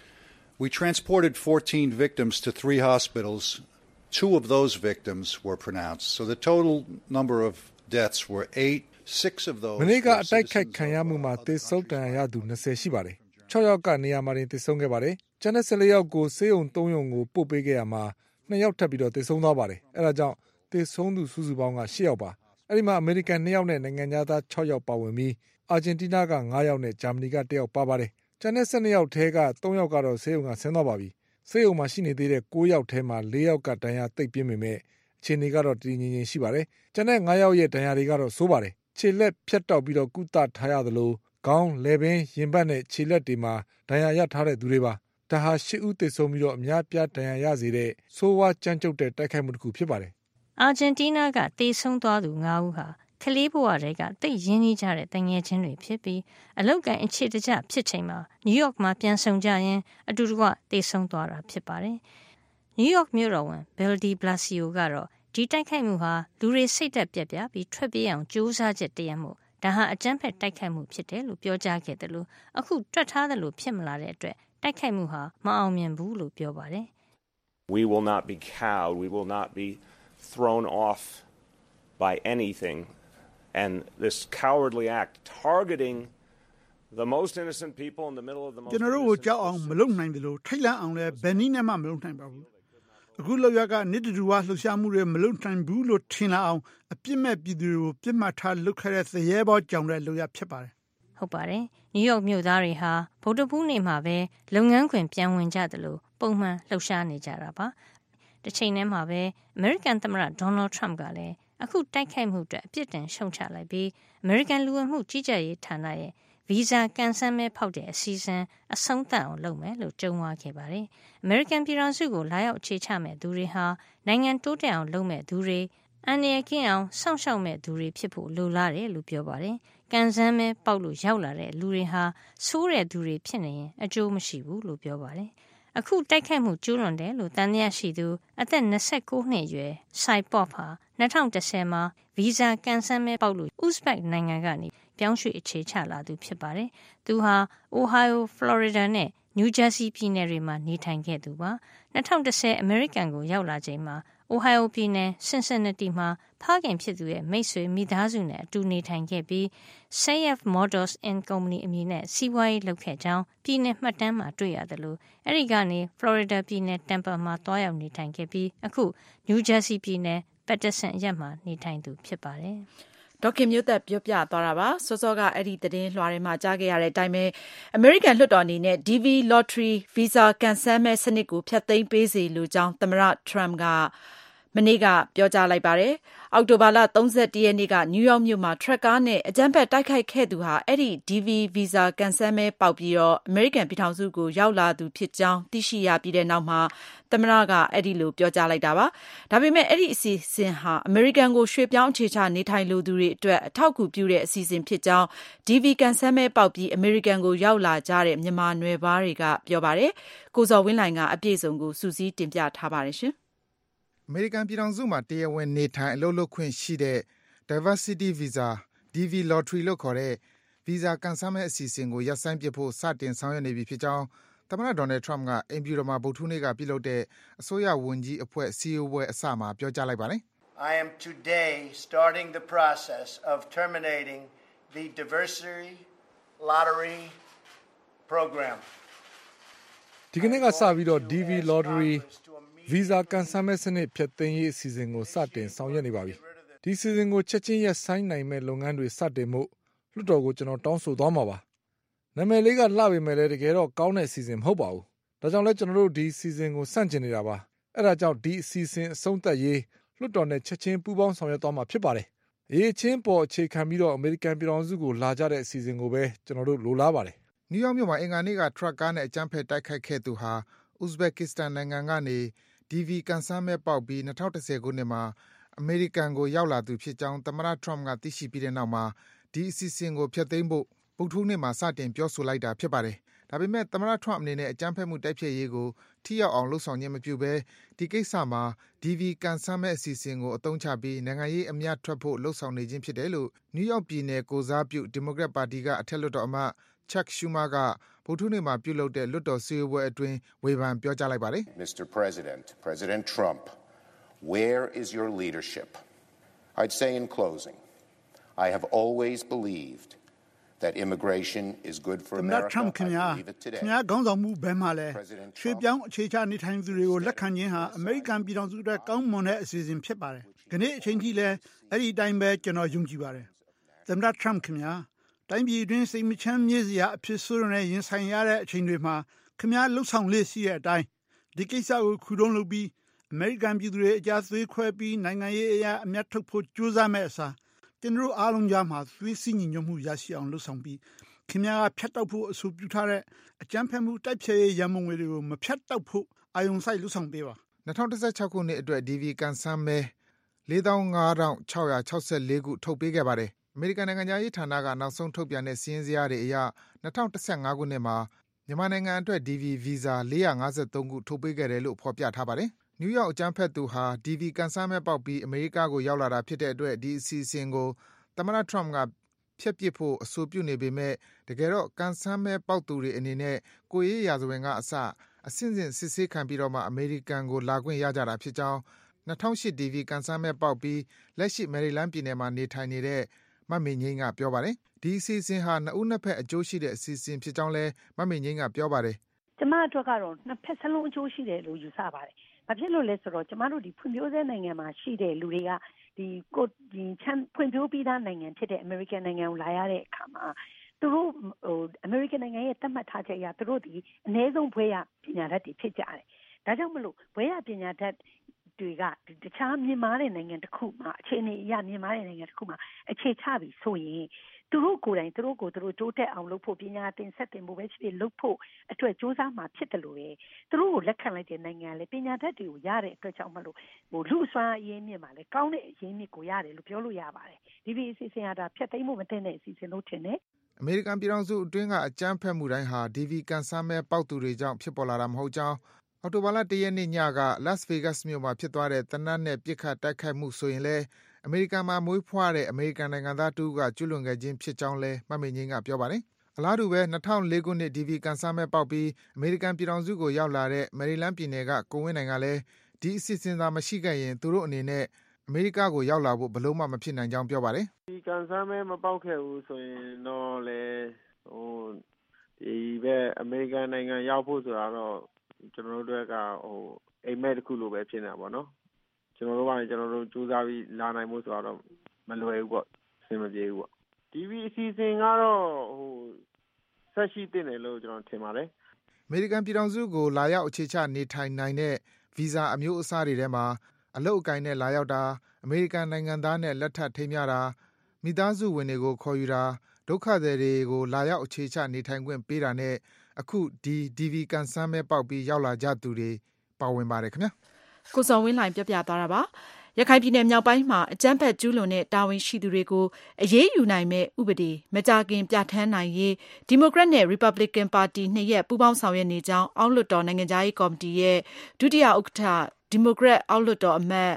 We transported 14 victims to 3 hospitals. 2 of those victims were pronounced. So the total number of deaths were 8. 6 of those မနေ့ကအတိုက်ခိုက်ခံရမှုမှာသေဆုံးဒဏ်ရာရသူ20ရှိပါတယ်။6ယောက်ကနေရာမှာတင်သေဆုံးခဲ့ပါတယ်။ကျန်တဲ့14ယောက်ကိုဆေးရုံ3ရုံကိုပို့ပေးခဲ့ရမှာ2ယောက်ထပ်ပြီးတော့သေဆုံးသွားပါတယ်။အဲဒါကြောင့်သေဆုံးသူစုစုပေါင်းက10ယောက်ပါ။အဲဒီမှာအမေရိကန်2ယောက်နဲ့နိုင်ငံသား6ယောက်ပါဝင်ပြီးအာဂျင်တီးနားက9ယောက်နဲ့ဂျာမနီက1ယောက်ပါပါတယ်။ကျန်တဲ့12ယောက်ထဲက3ယောက်ကတော့ဆေးရုံကဆင်းသွားပါပြီ။ဆေးရုံမှာရှိနေသေးတဲ့9ယောက်ထဲမှာ4ယောက်ကဒဏ်ရာသိပ်ပြင်းပေမဲ့အခြေအနေကတော့တည်ငြိမ်ငြိမ်ရှိပါတယ်။ကျန်တဲ့9ယောက်ရဲ့ဒဏ်ရာတွေကတော့ဆိုးပါတယ်။ခြေလက်ဖြတ်တောက်ပြီးတော့ကုသထားရသလိုခေါင်းလည်ပင်းရင်ဘတ်နဲ့ခြေလက်တွေမှာဒဏ်ရာရထားတဲ့သူတွေပါ။ဒါဟာ10ဦးသေဆုံးပြီးတော့အများပြားဒဏ်ရာရစေတဲ့ဆိုးဝါးကြမ်းကြုတ်တဲ့တိုက်ခိုက်မှုတစ်ခုဖြစ်ပါတယ်။အာဂျင်တီးနားကသေဆုံးသွားသူ9ဦးဟာကလေးဘဝတွေကတိတ်ရင်းနှီးကြတဲ့တငယ်ချင်းတွေဖြစ်ပြီးအလောက်ကန်အခြေတကျဖြစ်ချိန်မှာနယူးယောက်မှာပြန်ဆောင်ကြရင်အတူတကွသေဆုံးသွားတာဖြစ်ပါတယ်။နယူးယောက်မြို့တော်ဝန် Bill de Blasio ကတော့ဒီတိုက်ခိုက်မှုဟာလူတွေစိတ်သက်ပြက်ပြပြီးထွက်ပြေးအောင်ကြိုးစားချက်တည်းမို့ဒါဟာအကြမ်းဖက်တိုက်ခိုက်မှုဖြစ်တယ်လို့ပြောကြားခဲ့တယ်လို့အခုတွက်ထားတယ်လို့ဖြစ်မလာတဲ့အတွက်တိုက်ခိုက်မှုဟာမအောင်မြင်ဘူးလို့ပြောပါတယ်။ We will not be cowed. We will not be thrown off by anything.And this cowardly act targeting the most innocent people in the middle of the most ကျွန်တော်တို့ကိုကြောက်အောင်မလုပ်နိုင်တယ်လို့ထိတ်လန့်အောင်လည်းဘယ်နည်းနဲ့မှမလုပ်နိုင်ပါဘူးအခုလောက်ရကနိတတူဝါလှူရှားမှုတွေမလုပ်နိုင်ဘူးလို့ထင်လာအောင်အပြစ်မဲ့ပြည်သူတွေကိုပြစ်မှတ်ထားလုပ်ခဲ့တဲ့သရဲဘောကြောင်တဲ့လုပ်ရဖြစ်ပါတယ်ဟုတ်ပါတယ်နယူးယောက်မြို့သားတွေဟာဗုဒ္ဓဖူးနေ့မှာပဲလုပ်ငန်းခွင်ပြန်ဝင်ကြတယ်လို့ပုံမှန်လှုပ်ရှားနေကြတာပါတစ်ချိန်တည်းမှာပဲ American သမ္မတ Donald Trump ကလည်းအခုတိုက်ခိုက်မှုအတွက်အပြစ်တင်ရှုံချလိုက်ပြီး American လူဝင်မှုကြီးကြပ်ရေးဌာနရဲ့ဗီဇာကန်ဆယ်မဲဖောက်တဲ့အစီအစဉ်အဆုံးသတ်အောင်လုပ်မယ်လို့ကြုံဝါခဲ့ပါတယ်။ American ပြည်ထောင်စုကိုလာရောက်အခြေချမဲ့သူတွေဟာနိုင်ငံတိုးတက်အောင်လုပ်မဲ့သူတွေအန္တရာယ်ကင်းအောင်စောင့်ရှောက်မဲ့သူတွေဖြစ်ဖို့လိုလားတယ်လို့ပြောပါတယ်။ကန်ဆယ်မဲပေါက်လို့ရောက်လာတဲ့လူတွေဟာဆိုးတဲ့သူတွေဖြစ်နေရင်အကျိုးမရှိဘူးလို့ပြောပါတယ်။အခုတိုက်ခိုက်မှုကျူးလွန်တယ်လို့တန်တရားရှိသူအသက်29နှစ်အရွယ် Saipov ဟာ2010မှာဗီဇာကန်ဆယ်မဲပေါက်လို့ Uzbek နိုင်ငံကနေပြောင်းရွှေ့အခြေချလာသူဖြစ်ပါတယ်။သူဟာ Ohio, Florida နဲ့ New Jersey ပြည်နယ်တွေမှာနေထိုင်ခဲ့သူပါ။2010 American ကိုရောက်လာချိန်မှာ Ohio ပြည်နယ် Cincinnati မှာဖခင်ဖြစ်သူရဲ့မိတ်ဆွေမိသားစုနဲ့အတူနေထိုင်ခဲ့ပြီး Sayef Motors and Company အမည်နဲ့စီးပွားရေးလုပ်ခဲ့ကြောင်းပြည်နယ်မှတ်တမ်းမှာတွေ့ရတယ်လို့အဲဒီကနေ Florida ပြည်နယ် Tampa မှာတွားရောက်နေထိုင်ခဲ့ပြီးအခု New Jersey ပြည်နယ် Paterson အရပ်မှာနေထိုင်သူဖြစ်ပါတယ်။ဒေါခင်မျိုးသက်ပြောပြသွားတာပါစောစောကအဲ့ဒီသတင်းလွှာထဲမှာကြားခဲ့ရတဲ့အတိုင်းပဲ American လွှတ်တော်အနေနဲ့ DV Lottery Visa ကန်ဆယ်မဲစနစ်ကိုဖျက်သိမ်းပေးစေလိုကြောင်းသမ္မတ Trump ကမနေ့ကပြောကြားလိုက်ပါတယ်။အောက်တိုဘာလ31ရက်နေ့ကနယူးယောက်မြို့မှာထရက်ကားနဲ့အကြမ်းဖက်တိုက်ခိုက်ခဲ့သူဟာအဲ့ဒီ DV Visa ကန်ဆယ်မဲပေါက်ပြီးတော့ American ပြည်ထောင်စုကိုရောက်လာသူဖြစ်ကြောင်းသိရှိရပြီးတဲ့နောက်မှာသမ္မတကအဲ့ဒီလိုပြောကြားလိုက်တာပါ။ဒါပေမဲ့အဲ့ဒီအစီအစဉ်ဟာ American ကိုရွှေ့ပြောင်းအခြေချနေထိုင်လိုသူတွေအတွက်အထောက်အကူပြုတဲ့အစီအစဉ်ဖြစ်ကြောင်း DV ကန်ဆယ်မဲပေါက်ပြီး American ကိုရောက်လာကြတဲ့မြန်မာနွယ်ဖွားတွေကပြောပါတယ်။ကိုဇော်ဝင်းလှိုင်ကအပြည့်စုံကိုစူးစီးတင်ပြထားပါတယ်ရှင်။အမေရိကန်ပြည်ထောင်စုမှာတရားဝင်နေထိုင်အလုပ်လုပ်ခွင့်ရှိတဲ့ Diversity Visa DV Lottery လို့ခေါ်တဲ့ Visa ကန်ဆယ်မဲအစီအစဉ်ကိုရပ်ဆိုင်းပစ်ဖို့စတင်ဆောင်ရွက်နေပြီဖြစ်ကြောင်းသမ္မတ Donald Trump ကအိမ်ဖြူတော်မှာဗုဒ္ဓဟူးနေ့ကပြုလုပ်တဲ့အစိုးရဝန်ကြီးအဖွဲ့စည်းဝေးပွဲအစမှာပြောကြားလိုက်ပါတယ်။ I am today starting the process of terminating the Diversity Lottery program. ဒီကနေ့ကစပြီးတော့ DV Lottery Visa ကန်ဆယ်မဲစနစ်ဖျက်သိမ်းရေးအစီအစဉ်ကိုစတင်ဆောင်ရွက်နေပါပြီ။ဒီအစီအစဉ်ကိုချက်ချင်းရပ်ဆိုင်းနိုင်မဲ့လုပ်ငန်းတွေစတင်မှုလွှတ်တော်ကိုကျွန်တော်တောင်းဆိုသွားမှာပါ။နာမည်လေးကလှပေမဲ့လည်းတကယ်တော့ကောင်းတဲ့အစီအစဉ်မဟုတ်ပါဘူး။ဒါကြောင့်လဲကျွန်တော်တို့ဒီအစီအစဉ်ကိုစန့်ကျင်နေတာပါ။အဲ့ဒါကြောင့်ဒီအစီအစဉ်အဆုံးသတ်ရေးလွှတ်တော်နဲ့ချက်ချင်းပူးပေါင်းဆောင်ရွက်သွားမှာဖြစ်ပါတယ်။အရေးချင်းပေါ်အခြေခံပြီးတော့အမေရိကန်ပြည်ထောင်စုကိုလာကြတဲ့အစီအစဉ်ကိုပဲကျွန်တော်တို့လိုလားပါတယ်။နယူးယောက်မြို့မှာအင်္ဂါနေ့ကထရက်ကားနဲ့အကြမ်းဖက်တိုက်ခိုက်ခဲ့သူဟာ Uzbekistan နိုင်ငံကနေ DV ကန်ဆယ်မဲပေါက်ပြီး2010ခုနှစ်မှာအမေရိကန်ကိုရောက်လာသူဖြစ်ကြောင်းသမ္မတ Trump ကသိရှိပြီးတဲ့နောက်မှာဒီအစီအစဉ်ကိုဖျက်သိမ်းဖို့ဗုဒ္ဓဟူးနေ့မှာစတင်ပြောဆိုလိုက်တာဖြစ်ပါတယ်။ဒါပေမဲ့သမ္မတ Trump အနေနဲ့အကြမ်းဖက်မှုတိုက်ဖျက်ရေးကိုထိရောက်အောင်လုပ်ဆောင်ခြင်းမပြုဘဲဒီကိစ္စမှာ DV ကန်ဆယ်မဲအစီအစဉ်ကိုအသုံးချပြီးနိုင်ငံရေးအမြတ်ထွက်ဖို့လှုံ့ဆော်နေခြင်းဖြစ်တယ်လို့နယူးယောက်ပြည်နယ်ကိုစားပြုဒီမိုကရက်ပါတီကအထက်လွှတ်တော်အမတ် Chuck Schumer ကဗုဒ္ဓဟူးနေ့မှာပြုလုပ်တဲ့လွှတ်တော်စည်းဝေးပွဲအတွင်းဝေဖန်ပြောကြားလိုက်ပါတယ်။ Mr. President Trump, where is your leadership? I'd say in closing, I have always believed that immigration is good for America. Trump ခင်ဗျာခေါင်းဆောင်မှုဘယ်မှာလဲရွှေ့ပြောင်းအခြေချနေထိုင်သူတွေကိုလက်ခံခြင်းဟာအမေရိကန်ပြည်ထောင်စုအတွက်ကောင်းမွန်တဲ့အစီအစဉ်ဖြစ်ပါတယ်။ဒီနေ့အချိန်ထိလည်းအဲ့ဒီအတိုင်းပဲကျွန်တော်ယုံကြည်ပါတယ်။သမ္မတ Trump ခင်ဗျာတိုင်းပြည်တွင်းစိတ်မချမ်းမြေ့စရာအဖြစ်ဆိုးတဲ့ရင်ဆိုင်ရတဲ့အချိန်တွေမှာခင်ဗျာလှုပ်ဆောင်လေးရှိတဲ့အတိုင်းဒီကိစ္စကိုခုတုံးလုပ်ပြီးအမေရိကန်ပြည်သူတွေအကြသွေးခွဲပြီးနိုင်ငံရေးအရာအမြတ်ထုတ်ဖို့ကြိုးစားမဲ့အစားကျွန်တော်အားလုံးကြားမှာသွေးစည်းညီညွတ်မှုရရှိအောင်လှုပ်ဆောင်ပြီးခင်ဗျားကဖြတ်တောက်ဖို့အဆိုပြုထားတဲ့အကြမ်းဖက်မှုတိုက်ဖျက်ရေးရန်ပုံငွေတွေကိုမဖြတ်တောက်ဖို့အာရုံစိုက်လှုပ်ဆောင်ပေးပါ 2016ခုနှစ်အတွက် DV ကန်ဆယ်မဲ 45,664 ခုထုတ်ပေးခဲ့ပါတယ်။အမေရိကန်နိုင်ငံသားရေးဌာနကနောက်ဆုံးထုတ်ပြန်တဲ့စီးရင်စရာတွေအရ2015ခုနှစ်မှာမြန်မာနိုင်ငံအတွက် DV Visa 453ခုထုတ်ပေးခဲ့တယ်လို့ဖော်ပြထားပါတယ်။နယူးယောက်အကြမ်းဖက်သူဟာ DV ကန်ဆယ်မဲပေါက်ပြီးအမေရိကကိုရောက်လာတာဖြစ်တဲ့အတွက်ဒီအစီအစဉ်ကိုသမ္မတ Trump ကဖျက်ပစ်ဖို့အဆိုပြုနေပေမဲ့တကယ်တော့ကန်ဆယ်မဲပေါက်သူတွေအနေနဲ့ကိုရေးရာဇဝင်ကအစအဆင့်ဆင့်စစ်ဆေးခံပြီးတော့မှအမေရိကန်ကိုလာခွင့်ရကြတာဖြစ်ကြောင်း2008 DV ကန်ဆယ်မဲပေါက်ပြီးလက်ရှိမယ်ရီလန်းပြည်နယ်မှာနေထိုင်နေတဲ့မမေငိမ့်ကပြောပါတယ်။ဒီအစီအစဉ်ဟာနှစ်ဦးနှစ်ဖက်အကျိုးရှိတဲ့အစီအစဉ်ဖြစ်ကြောင်းလဲမမေငိမ့်ကပြောပါတယ်။ကျမတို့ကတော့နှစ်ဖက်စလုံးအကျိုးရှိတယ်လို့ယူဆပါတယ်။ဘာဖြစ်လို့လဲဆိုတော့ကျမတို့ဒီဖွံ့ဖြိုးဆဲနိုင်ငံမှာရှိတဲ့လူတွေကဒီချမ်းဖွံ့ဖြိုးပြီးသားနိုင်ငံဖြစ်တဲ့အမေရိကန်နိုင်ငံကိုလာရတဲ့အခါမှာသူတို့အမေရိကန်နိုင်ငံရဲ့သတ်မှတ်ထားချက်အရသူတို့ဒီအနည်းဆုံးဘွဲရပညာတတ်တွေဖြစ်ကြတယ်။ဒါကြောင့်မလို့ဘွဲရပညာတတ်တွေကတခြားမြန်မာတဲ့နိုင်ငံတစ်ခုမှာအခြေအနေအရမြန်မာတဲ့နိုင်ငံတစ်ခုမှာအခြေချပြီဆိုရင်သူတို့ကိုယ်တိုင်သူတို့တိုးတက်အောင်လုပ်ဖို့ပညာသင်ဆက်သင်ဖို့ပဲဖြစ်ဖြစ်လုပ်ဖို့အတွက်စူးစမ်းမှာဖြစ်တယ်လို့ပဲသူတို့ကိုလက်ခံလိုက်တဲ့နိုင်ငံလေပညာတတ်တွေကိုရတဲ့အတွက်ကြောင့်မလို့လူအစွမ်းအရင်းမြစ်မှာလေကောင်းတဲ့အရင်းမြစ်ကိုရတယ်လို့ပြောလို့ရပါတယ်ဒီအစီအစဉ်ကဒါဖြတ်သိမ်းမှုမတင်တဲ့အစီအစဉ်လို့ထင်တယ်အမေရိကန်ပြည်ထောင်စုအတွင်းကအကြမ်းဖက်မှုတိုင်းဟာ DV ကန်ဆန်းမဲပေါက်သူတွေကြောင့်ဖြစ်ပေါ်လာတာမဟုတ်ကြောင်းအော်တိုဘာလ1ရက်နေ့ညက Las Vegas မြို့မှာဖြစ်သွားတဲ့သေနတ်နဲ့ပစ်ခတ်တိုက်ခိုက်မှုဆိုရင်လည်းအမေရိကန်မှာမွေးဖွားတဲ့အမေရိကန်နိုင်ငံသားတူကကျူးလွန်ခဲ့ခြင်းဖြစ်ကြောင်းလည်းမှတ်မိန်ကြီးကပြောပါတယ်။အလားတူပဲ2004ခုနှစ် DV ကန်ဆန်းမဲပေါက်ပြီးအမေရိကန်ပြည်ထောင်စုကိုရောက်လာတဲ့မယ်ရီလန်းပြည်နယ်ကကိုဝင်းနိုင်ကလည်းဒီအစီအစဉ်သာမရှိခဲ့ရင်သူတို့အနေနဲ့အမေရိကကိုရောက်လာဖို့ဘလို့မှမဖြစ်နိုင်ကြောင်းပြောပါတယ်။ဒီကန်ဆန်းမဲမပေါက်ခဲ့ဘူးဆိုရင်တော့လေဒီပဲအမေရိကန်နိုင်ငံရောက်ဖို့ဆိုတာတော့ကျွန်တော်တို့ကအိမ်မက်တစ်ခုလိုပဲဖြစ်နေတာပေါ့နော်ကျွန်တော်တို့ကနေကျွန်တော်တို့စူးစမ်းပြီးလာနိုင်ဖို့ဆိုတော့မလွယ်ဘူးပေါ့အဆင်မပြေဘူးပေါ့ဒီအစီအစဉ်ကတော့ဆက်ရှိတင်တယ်လို့ကျွန်တော်ထင်ပါတယ်အမေရိကန်ပြည်ထောင်စုကိုလာရောက်အခြေချနေထိုင်နိုင်တဲ့ဗီဇာအမျိုးအစားတွေထဲမှာအလုပ်အကိုင်နဲ့လာရောက်တာအမေရိကန်နိုင်ငံသားနဲ့လက်ထပ်ထိမ်းမြတာမိသားစုဝင်တွေကိုခေါ်ယူတာဒုက္ခသည်တွေကိုလာရောက်အခြေချနေထိုင်ခွင့်ပေးတာနဲ့အခုဒီ DV ကန်ဆန်းမဲပေါက်ပြီးရောက်လာကြသူတွေပါဝင်ပါတယ်ခင်ဗျာကိုစောဝင်းလှိုင်ပြပြသွားတာပါရခိုင်ပြည်နယ်မြောက်ပိုင်းမှာအကြမ်းဖက်ကျူးလွန်တဲ့တာဝန်ရှိသူတွေကိုအရေးယူနိုင်မဲ့ဥပဒေမကြာခင်ပြဋ္ဌာန်းနိုင်ရေးဒီမိုကရက်နဲ့ Republican ပါတီနှစ်ရပ်ပူးပေါင်းဆောင်ရွက်နေကြောင်းအောက်လွှတ်တော်နိုင်ငံခြားရေးကော်မတီရဲ့ဒုတိယဥက္ကဋ္ဌဒီမိုကရက်အောက်လွှတ်တော်အမတ်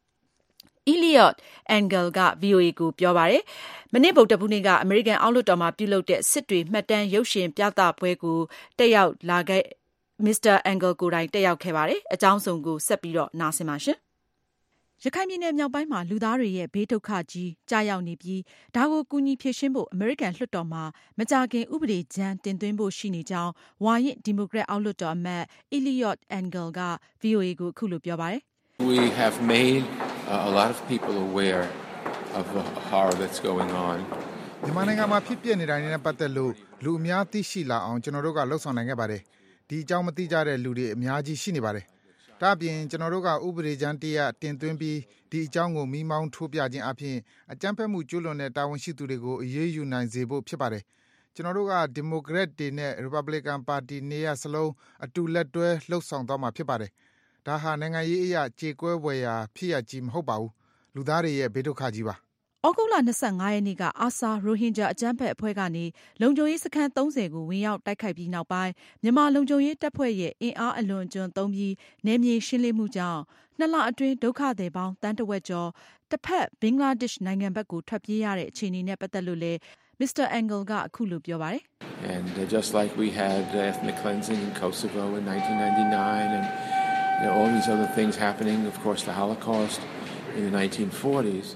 Eliot Engel က VOA ကိုပြောပါတယ်။မနေ့ဗုဒ္ဓဟူးနေ့ကအမေရိကန်အောက်လွှတ်တော်မှာပြုလုပ်တဲ့စစ်တွေမှတ်တမ်းရုပ်ရှင်ပြသပွဲကိုတက်ရောက်လာခဲ့Mr. Engel ကိုယ်တိုင်တက်ရောက်ခဲ့ပါတယ်။အကြောင်းစုံကိုဆက်ပြီးတော့နားဆင်ပါရှင်။ရခိုင်ပြည်နယ်မြောက်ပိုင်းမှာလူသားတွေရဲ့ဘေးဒုက္ခကြီးကြာရောက်နေပြီးဒါကိုကူညီဖြေရှင်းဖို့အမေရိကန်လွှတ်တော်မှာမကြာခင်ဥပဒေကြမ်းတင်သွင်းဖို့ရှိနေကြောင်းဝါရင့်ဒီမိုကရက်အောက်လွှတ်တော်အမတ်Eliot Engel က VOA ကိုအခုလိုပြောပါတယ်။ We have made a lot of people aware of the horror that's going on. မြန်မာနိုင်ငံမှာဖြစ်ပျက်နေတာနဲ့ပတ်သက်လို့လူအများသိရှိလာအောင်ကျွန်တော်တို့ကလှုံ့ဆော်နိုင်ခဲ့ပါတယ်။ဒီအကြောင်းမသိကြတဲ့လူတွေအများကြီးရှိနေပါတယ်။ဒါ့အပြင်ကျွန်တော်တို့ကဥပဒေကြမ်းတရားတင်သွင်းပြီးဒီအကြောင်းကိုမိမောင်းထိုးပြခြင်းအပြင်အကြမ်းဖက်မှုကျူးလွန်တဲ့တာဝန်ရှိသူတွေကိုအရေးယူနိုင်စေဖို့ဖြစ်ပါတယ်။ကျွန်တော်တို့ကဒီမိုကရက်တွေနဲ့ Republican ပါတီနေရာစလုံးအတူလက်တွဲလှုပ်ဆောင်သွားမှာဖြစ်ပါတယ်။ဒါဟာနိုင်ငံရေးအရာကြေကွဲပွဲရာဖြစ်ရကြီးမဟုတ်ပါဘူး။လူသားတွေရဲ့ဘေးဒုက္ခကြီးပါဩဂုတ်လ25ရက်နေ့ကအာဆာရိုဟင်ဂျာအကြမ်းဖက်အဖွဲ့ကနေလုံခြုံရေးစခန်း30ကိုဝင်ရောက်တိုက်ခိုက်ပြီးနောက်ပိုင်းမြန်မာလုံခြုံရေးတပ်ဖွဲ့ရဲ့အင်အားအလွန်အကျွံသုံးပြီးနယ်မြေရှင်းလင်းမှုကြောင့်2လအတွင်းဒုက္ခသည်ပေါင်းတန်းတဝက်ကျော်တစ်ဖက်ဘင်္ဂလားဒေ့ရှ်နိုင်ငံဘက်ကိုထွက်ပြေးရတဲ့အခြေအနေနဲ့ပတ်သက်လို့လည်းMr. Engel ကအခုလိုပြောပါတယ် And just like we had ethnic cleansing in Kosovo in 1999 and all these other things happening of course the Holocaust in the 1940s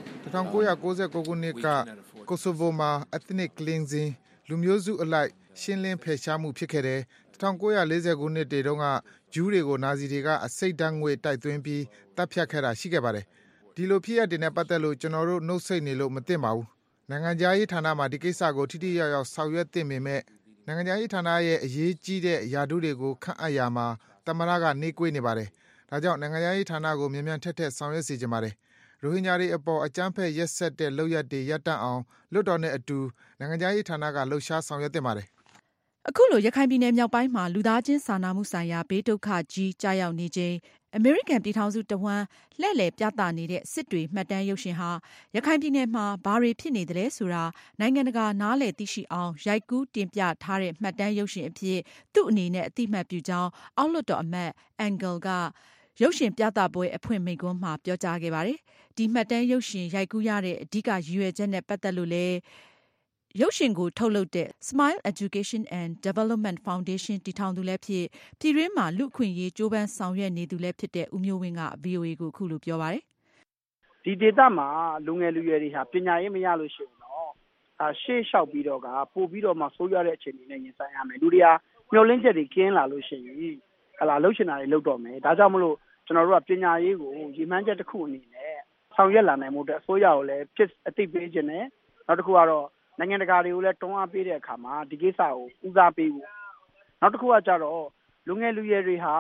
1999ခုနှစ်ကကိုဆိုဗိုမှာ ethnic cleansing လူမျိုးစုအလိုက်ရှင်းလင်းဖယ်ရှားမှုဖြစ်ခဲ့တယ်1940ခုနှစ်တည်းတုန်းကဂျူးတွေကိုနာဇီတွေကအစိတ်ဓာတ်ငွေတိုက်သွင်းပြီးတပ်ဖြတ်ခဲ့တာရှိခဲ့ပါတယ်ဒီလိုဖြစ်ရတဲ့နဲ့ပတ်သက်လို့ကျွန်တော်တို့နှုတ်ဆက်နေလို့မသိပါဘူးနိုင်ငံခြားရေးဌာနမှာဒီကိစ္စကိုထိထိရောက်ရောက်ဆောင်ရွက်သင့်ပေမဲ့နိုင်ငံခြားရေးဌာနရဲ့အရေးကြီးတဲ့ယာတုတွေကိုခန့်အပ်ရမှာသမရကနေကွေးနေပါတယ်ဒါကြောင့်နိုင်ငံခြားရေးဌာနကိုမြန်မြန်ထက်ထက်ဆောင်ရွက်စေချင်ပါတယ်ရိုဟင်ဂျာတွေအပေါ်အကြမ်းဖက်ရက်စက်တဲ့လုပ်ရပ်တွေရပ်တန့်အောင်လွတ်တော်နဲ့အတူနိုင်ငံခြားရေးဌာနကလှုပ်ရှားဆောင်ရွက်သင့်ပါတယ်အခုလိုရခိုင်ပြည်နယ်မြောက်ပိုင်းမှာလူသားချင်းစာနာမှုဆိုင်ရာဘေးဒုက္ခကြီးကြာရောက်နေချိန်အမေရိကန်ပြည်ထောင်စုတဝန်းလှည့်လည်ပြသနေတဲ့စစ်တွေမှတ်တမ်းရုပ်ရှင်ဟာရခိုင်ပြည်နယ်မှာဘာတွေဖြစ်နေသလဲဆိုတာနိုင်ငံတကာနားလည်သိရှိအောင်ရိုက်ကူးတင်ပြထားတဲ့မှတ်တမ်းရုပ်ရှင်အဖြစ်သူ့အနေနဲ့အသိမှတ်ပြုကြောင်းအောက်လွှတ်တော်အမတ် Engel ကရုပ်ရှင်ပြသပွဲအဖွင့်မိန့်ခွန်းမှာပြောကြားခဲ့ပါတယ်။ဒီမှတ်တမ်းရုပ်ရှင်ရိုက်ကူးရတဲ့အဓိကရည်ရွယ်ချက်နဲ့ပတ်သက်လို့လည်းရုပ်ရှင်ကိုထုတ်လုပ်တဲ့ Smile Education and Development Foundation တည်ထောင်သူလည်းဖြစ်ပြည်တွင်းမှာလူ့အခွင့်အရေးကြိုးပမ်းဆောင်ရွက်နေသူလည်းဖြစ်တဲ့ဦးမျိုးဝင်းက VOA ကိုအခုလိုပြောပါတယ်။ဒီဒေသမှာလူငယ်လူရွယ်တွေဟာပညာရေးမရလို့ရှိရင်တော့ရှေ့လျှောက်ပြီးတော့ပို့ပြီးတော့မှဆိုးရွားတဲ့အခြေအနေနဲ့ရင်ဆိုင်ရမယ်။လူတွေဟာမျှော်လင့်ချက်တွေကင်းလာလို့ရှိရင်လှုပ်ရှင်တာတွေလုပ်တော့မယ်။ဒါကြောင့်မလို့ကျွန်တော်တို့ကပညာရေးကိုရည်မှန်းချက်တစ်ခုအနေနဲ့ဆောင်ရွက်လာနိုင်မှုအတွက်အစိုးရကိုလည်းအသိပေးခြင်းနဲ့နောက်တစ်ခုကတော့နိုင်ငံတကာတွေကိုလည်းတွန်းအားပေးတဲ့အခါမှာဒီကိစ္စကိုဦးစားပေးဖို့နောက်တစ်ခုကကြတော့လူငယ်လူရွယ်တွေဟာ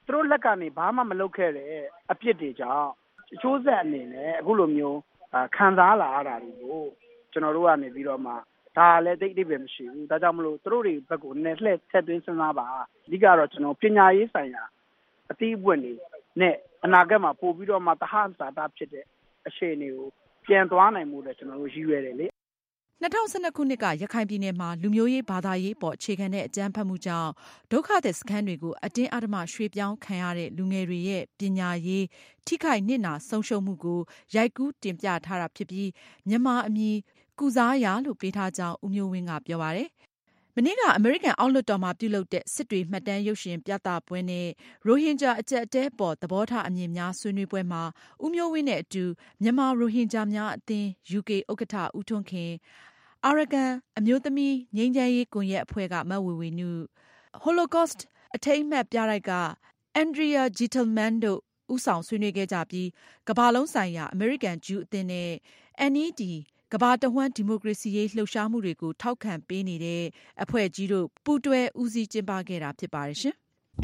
သူတို့လက်ကနေဘာမှမလုပ်ခဲ့တဲ့အပြစ်တွေကြောင့်အချိုးဆက်အနေနဲ့အခုလိုမျိုးခံစားလာရတာတွေကိုကျွန်တော်တို့ကနေပြီးတော့မှဒါလည်းတိတ်ပဲမရှိဘူးဒါကြောင့်မလို့သူတို့တွေဘက်ကိုနည်းလှည့်ဆက်သွင်းစဉ်းစားပါအဓိကတော့ကျွန်တော်ပညာရေးဆိုင်ရာအသီးအပွင့်တွေနဲ့အနာဂတ်မှာပို့ပြီးတော့မှတဟန်စာတာဖြစ်တဲ့အခြေအနေကိုပြန်သွားနိုင်မှုလည်းကျွန်တော်တို့ရည်ရွယ်တယ်လေ 2012 ခုနှစ်ကရခိုင်ပြည်နယ်မှာလူမျိုးရေးဘာသာရေးပေါ်အခြေခံတဲ့အကြမ်းဖက်မှုကြောင့်ဒုက္ခသည်စခန်းတွေကိုအတင်းအဓမ္မရွှေ့ပြောင်းခံရတဲ့လူငယ်တွေရဲ့ပညာရေးထိခိုက်နစ်နာဆုံးရှုံးမှုကိုရိုက်ကူးတင်ပြထားတာဖြစ်ပြီးမြန်မာအမည်ကုစားရလို့ပေးထားကြောင်းဦးမျိုးဝင်းကပြောပါတယ်။မနေ့ကအမေရိကန်အောက်လွှတ်တော်မှာပြုလုပ်တဲ့စစ်တွေမှတ်တမ်းရုပ်ရှင်ပြသပွဲနဲ့ရိုဟင်ဂျာအကျပ်အတဲပေါ်သဘောထားအမြင်များဆွေးနွေးပွဲမှာဦးမျိုးဝင်းနဲ့အတူမြန်မာရိုဟင်ဂျာများအသင်း UK ဥက္ကဋ္ဌဦးထွန်းခင်Arakan အမျိုးသမီးငြိမ်းချမ်းရေးကွန်ရက်အဖွဲ့ကမဝေဝေနု Holocaust အထိမ်းအမှတ်ပြတိုက်က Andrea Gitelman တို့ဦးဆောင်ဆွေးနွေးခဲ့ကြပြီးကမ္ဘာလုံးဆိုင်ရာအမေရိကန်ဂျူးအသင်းနဲ့ NED ကမ္ဘာတဝှမ်းဒီမိုကရေစီရေးလှုပ်ရှားမှုတွေကိုထောက်ခံပေးနေတဲ့အဖွဲ့ကြီးတို့ပူးတွဲဦးစီးကျင်းပခဲ့တာဖြစ်ပါတယ်ရှင်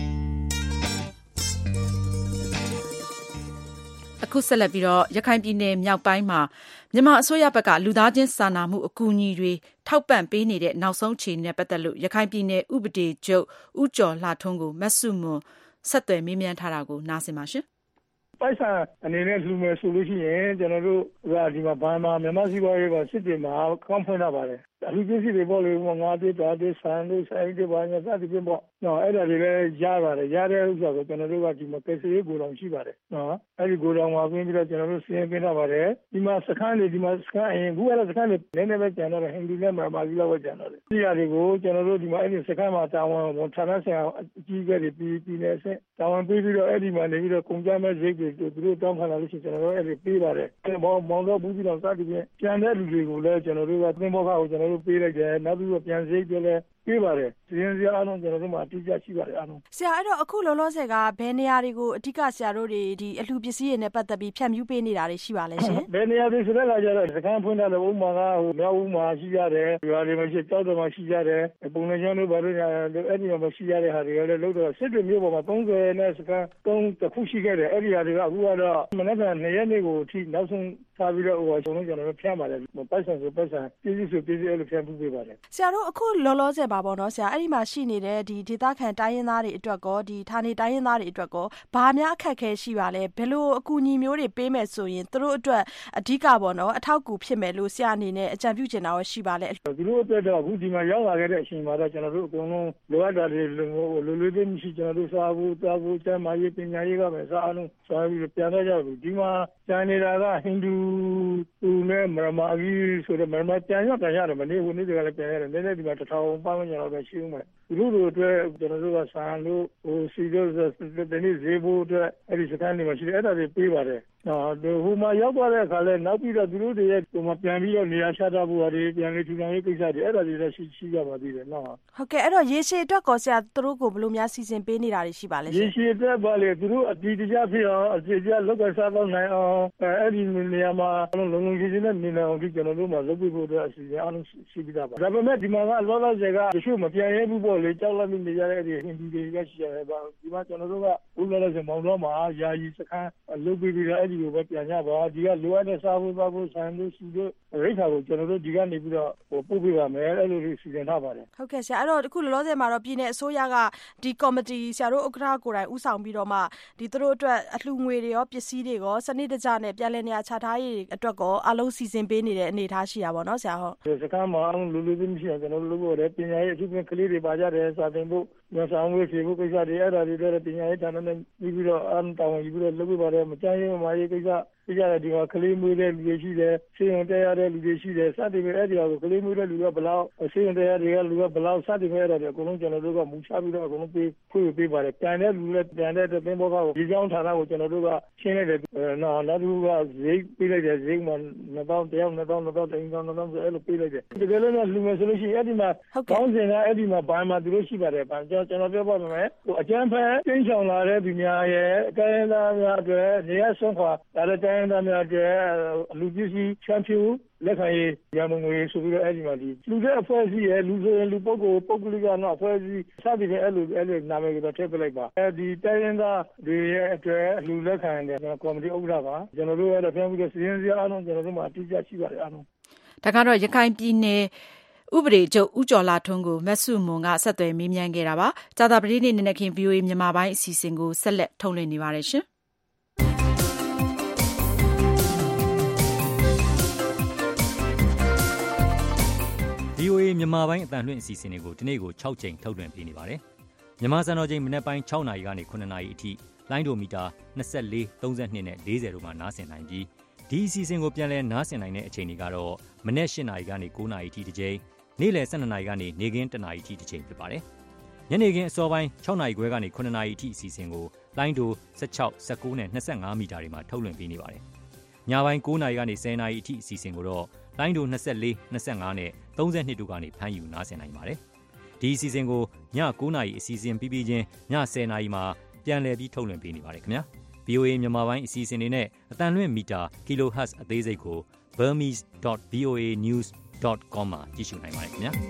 အခုဆက်လက်ပြီးတော့ရခိုင်ပြည်နယ်မြောက်ပိုင်းမှာမြန်မာအစိုးရဘက်ကလူသားချင်းစာနာမှုအကူအညီတွေထောက်ပံ့ပေးနေတဲ့နောက်ဆုံးအခြေအနေနဲ့ပတ်သက်လို့ရခိုင်ပြည်နယ်ဥပဒေချုပ်ဦးကျော်လှထွန်းကိုမဆုမွန်ဆက်သွယ်မေးမြန်းထားတာကိုနားဆင်ပါရှင်ပိုက်ဆံအနေနဲ့လူမယ်ဆိုလို့ရှိရင်ကျွန်တော်တို့ဒီမှာဘာမှမြန်မာစီးပွားရေးကစစ်တင်မှာကောင်းဖွင့်တာပါတယ်အလူကြီးစီတွေပေါ့လေငါးတေးတာတေးဆန်လို့ဆိုင်တွေဘာညာစသဖြင့်ပေါ့နော်အဲ့ဒါတွေလည်းရပါတယ်ရတဲ့ဥစ္စာကိုကျွန်တော်တို့ကဒီမှာကယ်ဆယ်ရေးကိုယ်တော်ရှိပါတယ်နော်အဲ့ဒီကိုယ်တော်မှာပြင်ပြီးတော့ကျွန်တော်တို့စီရင်ပေးတာပါတယ်ဒီမှာစခန်းတွေဒီမှာစခန်းအရင်ခုကတော့စခန်းတွေနည်းနည်းပဲကျန်တော့တယ်ဟိန္ဒူနဲ့မြန်မာကြီးလောက်ပဲကျန်တော့တယ်ဒီဟာတွေကိုကျွန်တော်တို့ဒီမှာအဲ့ဒီစခန်းမှာတာဝန်ဌာနဆိုင်ရာအကြီးအကဲတွေပြီးနေဆက်တာဝန်ပေးပြီးတော့အဲ့ဒီမှာနေပြီးတော့ကုန်ကြမဲ့ဈေးတွေသူတို့တောင်းခံလာလို့ရှိရင်ကျွန်တော်တို့အဲ့ဒီပေးပါတယ်မောင်တော့ဘူးပြီးတော့စသဖြင့်ကျန်တဲ့လူတွေကိုလည်းကျွန်တော်တို့ကသင်္ဘောခါကိုကျွန်တော်တို့ပေးလိုက်တယ်နောက်ပြီးတော့ပြန်ဈေးပြလဲပေးပါတယ်စီရင်စရာအားလုံးကျွန်တော်တို့မှာအတိအကျရှိပါတယ်အားလုံးဆရာအဲ့တော့အခုလောလောဆယ်ကဘယ်နေရာတွေကိုအဓိကဆရာတို့တွေဒီအလှပစ္စည်းတွေနဲ့ပတ်သက်ပြီးဖြန့်ဖြူးပေးနေတာတွေရှိပါလဲရှင်ဘယ်နေရာတွေဆိုတော့ကြတော့စကန်ဖွင့်တဲ့ဥမာကမြောက်ဦးမှာရှိရတယ်ရွာတွေမှာရှိကြောက်တော်မှာရှိရတယ်ပုံနေချမ်းတို့ဘာလို့အဲ့ဒီမှာရှိရတဲ့ဟာတွေလည်းလို့တော့စစ်တွေမျိုးပေါ်မှာ30နဲ့စကန်3တစ်ခုရှိခဲ့တယ်အဲ့ဒီဟာတွေကအခုကတော့မနေ့က2ရက်နေ့ကိုအထိနောက်ဆုံးထားပြီးတော့ကျွန်တော်တို့ဖြန့်ပါတယ်ပိုက်ဆံဆိုပိုက်ဆံပြည်စည်းဆိုပြည်စည်းအဲ့လိုဖြန့်ပေးပါတယ်ဆရာတို့အခုလောလောဆယ်ပါပေါ့နော်ဆရာအဲ့ဒီမှာရှိနေတဲ့ဒီဒေသခံတိုင်းရင်းသားတွေအတွက်ကောဒီဌာနေတိုင်းရင်းသားတွေအတွက်ကောဘာများအခက်အခဲရှိပါလဲဘယ်လိုအကူအညီမျိုးတွေပေးမယ်ဆိုရင်သူတို့အတွက်အဓိကပေါ့နော်အထောက်အကူဖြစ်မယ်လို့ဆရာအနေနဲ့အကြံပြုချင်တာရောရှိပါလဲသူတို့အတွက်တော့အခုဒီမှာရောက်လာခဲ့တဲ့အချိန်မှာတော့ကျွန်တော်တို့အကုန်လုံးလိုအပ်တာတွေလိုလိုသေးမရှိကျွန်တော်တို့စားဖို့တောက်ဖို့ကျန်းမာရေးပညာရေးကပဲစားအောင်စားပြီးပြန်တော့ကြဘူးဒီမှာကျန်နေတာကဟိန္ဒူသူနဲ့မြန်မာကြီးဆိုတော့မြန်မာပြန်ရတယ်မနေ့ကနေ့တည်းကလည်းပြန်ရတယ်နည်းနည်းဒီမှာ1000ပေါင်းကျွန်တော်ပဲရှိဦးမယ်သူတို့အတွက်ကျွန်တော်တို့ကဆန်လို့စီတို့တနေ့ဈေးဖို့အတွက်အဲ့ဒီစကန်တွေမှာရှိတယ်အဲ့ဒါတွေပေးပါတယ်ဟိုမှာရောက်သွားတဲ့အခါလဲနောက်ပြီးတော့သူတို့တွေရဲ့ဟိုမှာပြန်ပြီးတော့နေရာချထားဖို့ဟာတွေပြန်လေထူထောင်ရေးကိစ္စတွေအဲ့ဒါတွေလည်းရှိကြပါသေးတယ်နော်ဟုတ်ကဲ့အဲ့တော့ရေရှည်အတွက်ကောဆရာသူတို့ကိုဘယ်လိုများစီစဉ်ပေးနေတာတွေရှိပါလဲရေရှည်အတွက်ပါလေသူတို့အတီးတကျဖြစ်အောင်အစီအကျလောက်ကစားတော့နိုင်အောင်အဲ့ဒီနေရာမှာလုံးလုံးကြီးကြီးနဲ့နေနေအောင်ဒီကျွန်တော်တို့မှာလုပ်ပြဖို့အတွက်အစီအစဉ်အားလုံးရှိပြီးသားပါဒါပေမဲ့ဒီမှာကလောလောဆယ်ကတချို့မပြန်ရဲဘူးပေါ့လေကြောက်လန့်နေကြတဲ့ဒီဟိန္ဒူတွေကရှိရတယ်ပါဒီမှာကျွန်တော်တို့ကဘုရားလည်းမောင်တော်မှာယာယီစခန်းလုပ်ပြီးတော့အဲ့ဒီကိုပဲပြန်ရပါဒီကလိုအပ်တဲ့စားဖို့ပါဖို့ဆန်လို့ရှိလို့ရိတ်ခါကိုကျွန်တော်တို့ဒီကနေပြီးတော့ပို့ပေးပါမယ်အဲ့လိုစီစဉ်ထားပါတယ်ဟုတ်ကဲ့ဆရာအဲ့တော့အခုလောလောဆယ်မှာတော့ပြည်내အစိုးရကဒီကော်မတီဆရာတို့ဥက္ကဋ္ဌကိုယ်တိုင်ဦးဆောင်ပြီးတော့မှဒီသူတို့အတွက်အလှငွေတွေရောပစ္စည်းတွေရောစနစ်တကျနဲ့ပြန်လည်နေရာချထားရေးအတွက်ကောအလုံးစီစဉ်ပေးနေတဲ့အနေအထားရှိရပါတော့ဆရာဟုတ်စခန်းမှာလူလူချင်းမရှိအောင်ကျွန်တော်တို့လုပ်ရတယ်ပညာရေးအထူးဖြင့်ကလေးတွေပါကြတယ်စာသင်ဖို့ညဆောင်ဝေးဖြေဖို့ကိစ္စတွေအဲ့ဒါတွေလည်းပညာရေးဌာနနဲ့ပြီးတော့အမ်တောင်းယူပြီးတော့လုပ်ပြပါတယ်မကြမ်းရေးမှာရေးကိစ္စပြကြတယ်ဒီမှာကလေးမွေးတဲ့လူတွေရှိတယ်ဆေးရုံတက်ရတဲ့လူတွေရှိတယ်စသဖြင့်အဲ့ဒီဟာကိုကလေးမွေးတဲ့လူကဘယ်လောက်ဆေးရုံတက်ရတဲ့လူကဘယ်လောက်စသဖြင့်အဲ့ဒါတွေအကုန်လုံးကျွန်တော်တို့ကမူချပြီးတော့အကုန်လုံးပေးပါတယ်ပြန်တဲ့လူလည်းပြန်တဲ့သင်္ဘောကဒီကြောင်းဌာနကိုကျွန်တော်တို့ကရှင်းလိုက်တယ်နောက်တစ်ခုကဈေးပေးလိုက်တယ်ဈေးမှာ2000 1000 2000 3000အဲ့လိုပေးလိုက်တယ်ဒီလိုလည်းလူငယ်ဆိုလို့ရှိရင်အဲ့ဒီမှာကောင်းစင်ကအဲ့ဒီမှာဘာမှသူတို့ရှိပါတယ်ဗျကျွန်တော်ပြောပါမယ်အကျန်းဖက်ကျင်းဆောင်လာတဲ့ဒီများရဲ့အကဲသားများအတွက်နေရာဆုံးခွာဒါလည်းတိုင်းတိုင်းသားများအတွက်လူပစ္စည်းဖြန့်ဖြူးလက်ခံရေးရန်ပုံငွေဆိုပြီးတော့အဲ့ဒီမှာဒီလူတဲ့အဖွဲ့အစည်းရဲ့လူဆိုရင်လူပုဂ္ဂိုလ်ပုဂ္ဂလိကတော့အဖွဲ့အစည်းစသည်ဖြင့်အဲ့လိုနာမည်ကိုထည့်ပလိုက်ပါဒီတိုင်းရင်းသားတွေရဲ့အတွက်လူလက်ခံတဲ့ကော်မတီဥက္ကဋ္ဌပါကျွန်တော်တို့ကတော့ပြန်ပြီးတော့စီစဉ်စရာအားလုံးကျွန်တော်တို့မှာအတိအကျရှိပါတယ်အားလုံးဒါကတော့ရခိုင်ပြည်နယ်ဥပဒေချုပ်ဦးကျော်လာထွန်းကိုမဆုမွန်ကဆက်သွယ်မေးမြန်းခဲ့တာပါကြာသပတေးနေ့နေ့ခင်း VOA မြန်မာပိုင်းအစီအစဉ်ကိုဆက်လက်ထုတ်လွှင့်နေပါတယ်ရှင် VOA မြန်မာပိုင်းအတန်လွှင့်အစီအစဉ်တွေကိုဒီနေ့ကို6ကြိမ်ထုတ်လွှင့်ပေးနေပါတယ်။မြန်မာစံတော်ချိန်မနက်ပိုင်း6နာရီကနေ9နာရီအထိလိုင်းဒိုမီတာ24 32နဲ့40တို့မှာနားဆင်နိုင်ပြီးဒီအစီအစဉ်ကိုပြန်လည်နားဆင်နိုင်တဲ့အချိန်တွေကတော့မနက်8နာရီကနေ9နာရီအထိတစ်ကြိမ်နေ့လယ်12နာရီကနေနေ့ခင်း1နာရီအထိတစ်ကြိမ်ဖြစ်ပါတယ်။ညနေခင်းအစောပိုင်း6နာရီခွဲကနေ9နာရီအထိအစီအစဉ်ကိုလိုင်းဒို16 19နဲ့25မီတာတွေမှာထုတ်လွှင့်ပေးနေပါတယ်။ညပိုင်း9နာရီကနေ10နာရီအထိအစီအစဉ်ကိုတော့လိုင်းဒို24 25နဲ့32တို့ကနေဖမ်းယူနားဆင်နိုင်ပါတယ်။ဒီအစီအစဉ်ကိုည9နာရီအစီအစဉ်ပြီးချင်းည10နာရီမှာပြန်လည်ပြီးထုတ်လွှင့်ပေးနေပါတယ်ခင်ဗျာ။ VOA မြန်မာပိုင်းအစီအစဉ်တွေနဲ့အတန်လွှင့်မီတာ kilohertz အသေးစိတ်ကို burmese.voanews.com မှာကြည့်ရှုနိုင်ပါတယ်ခင်ဗျာ။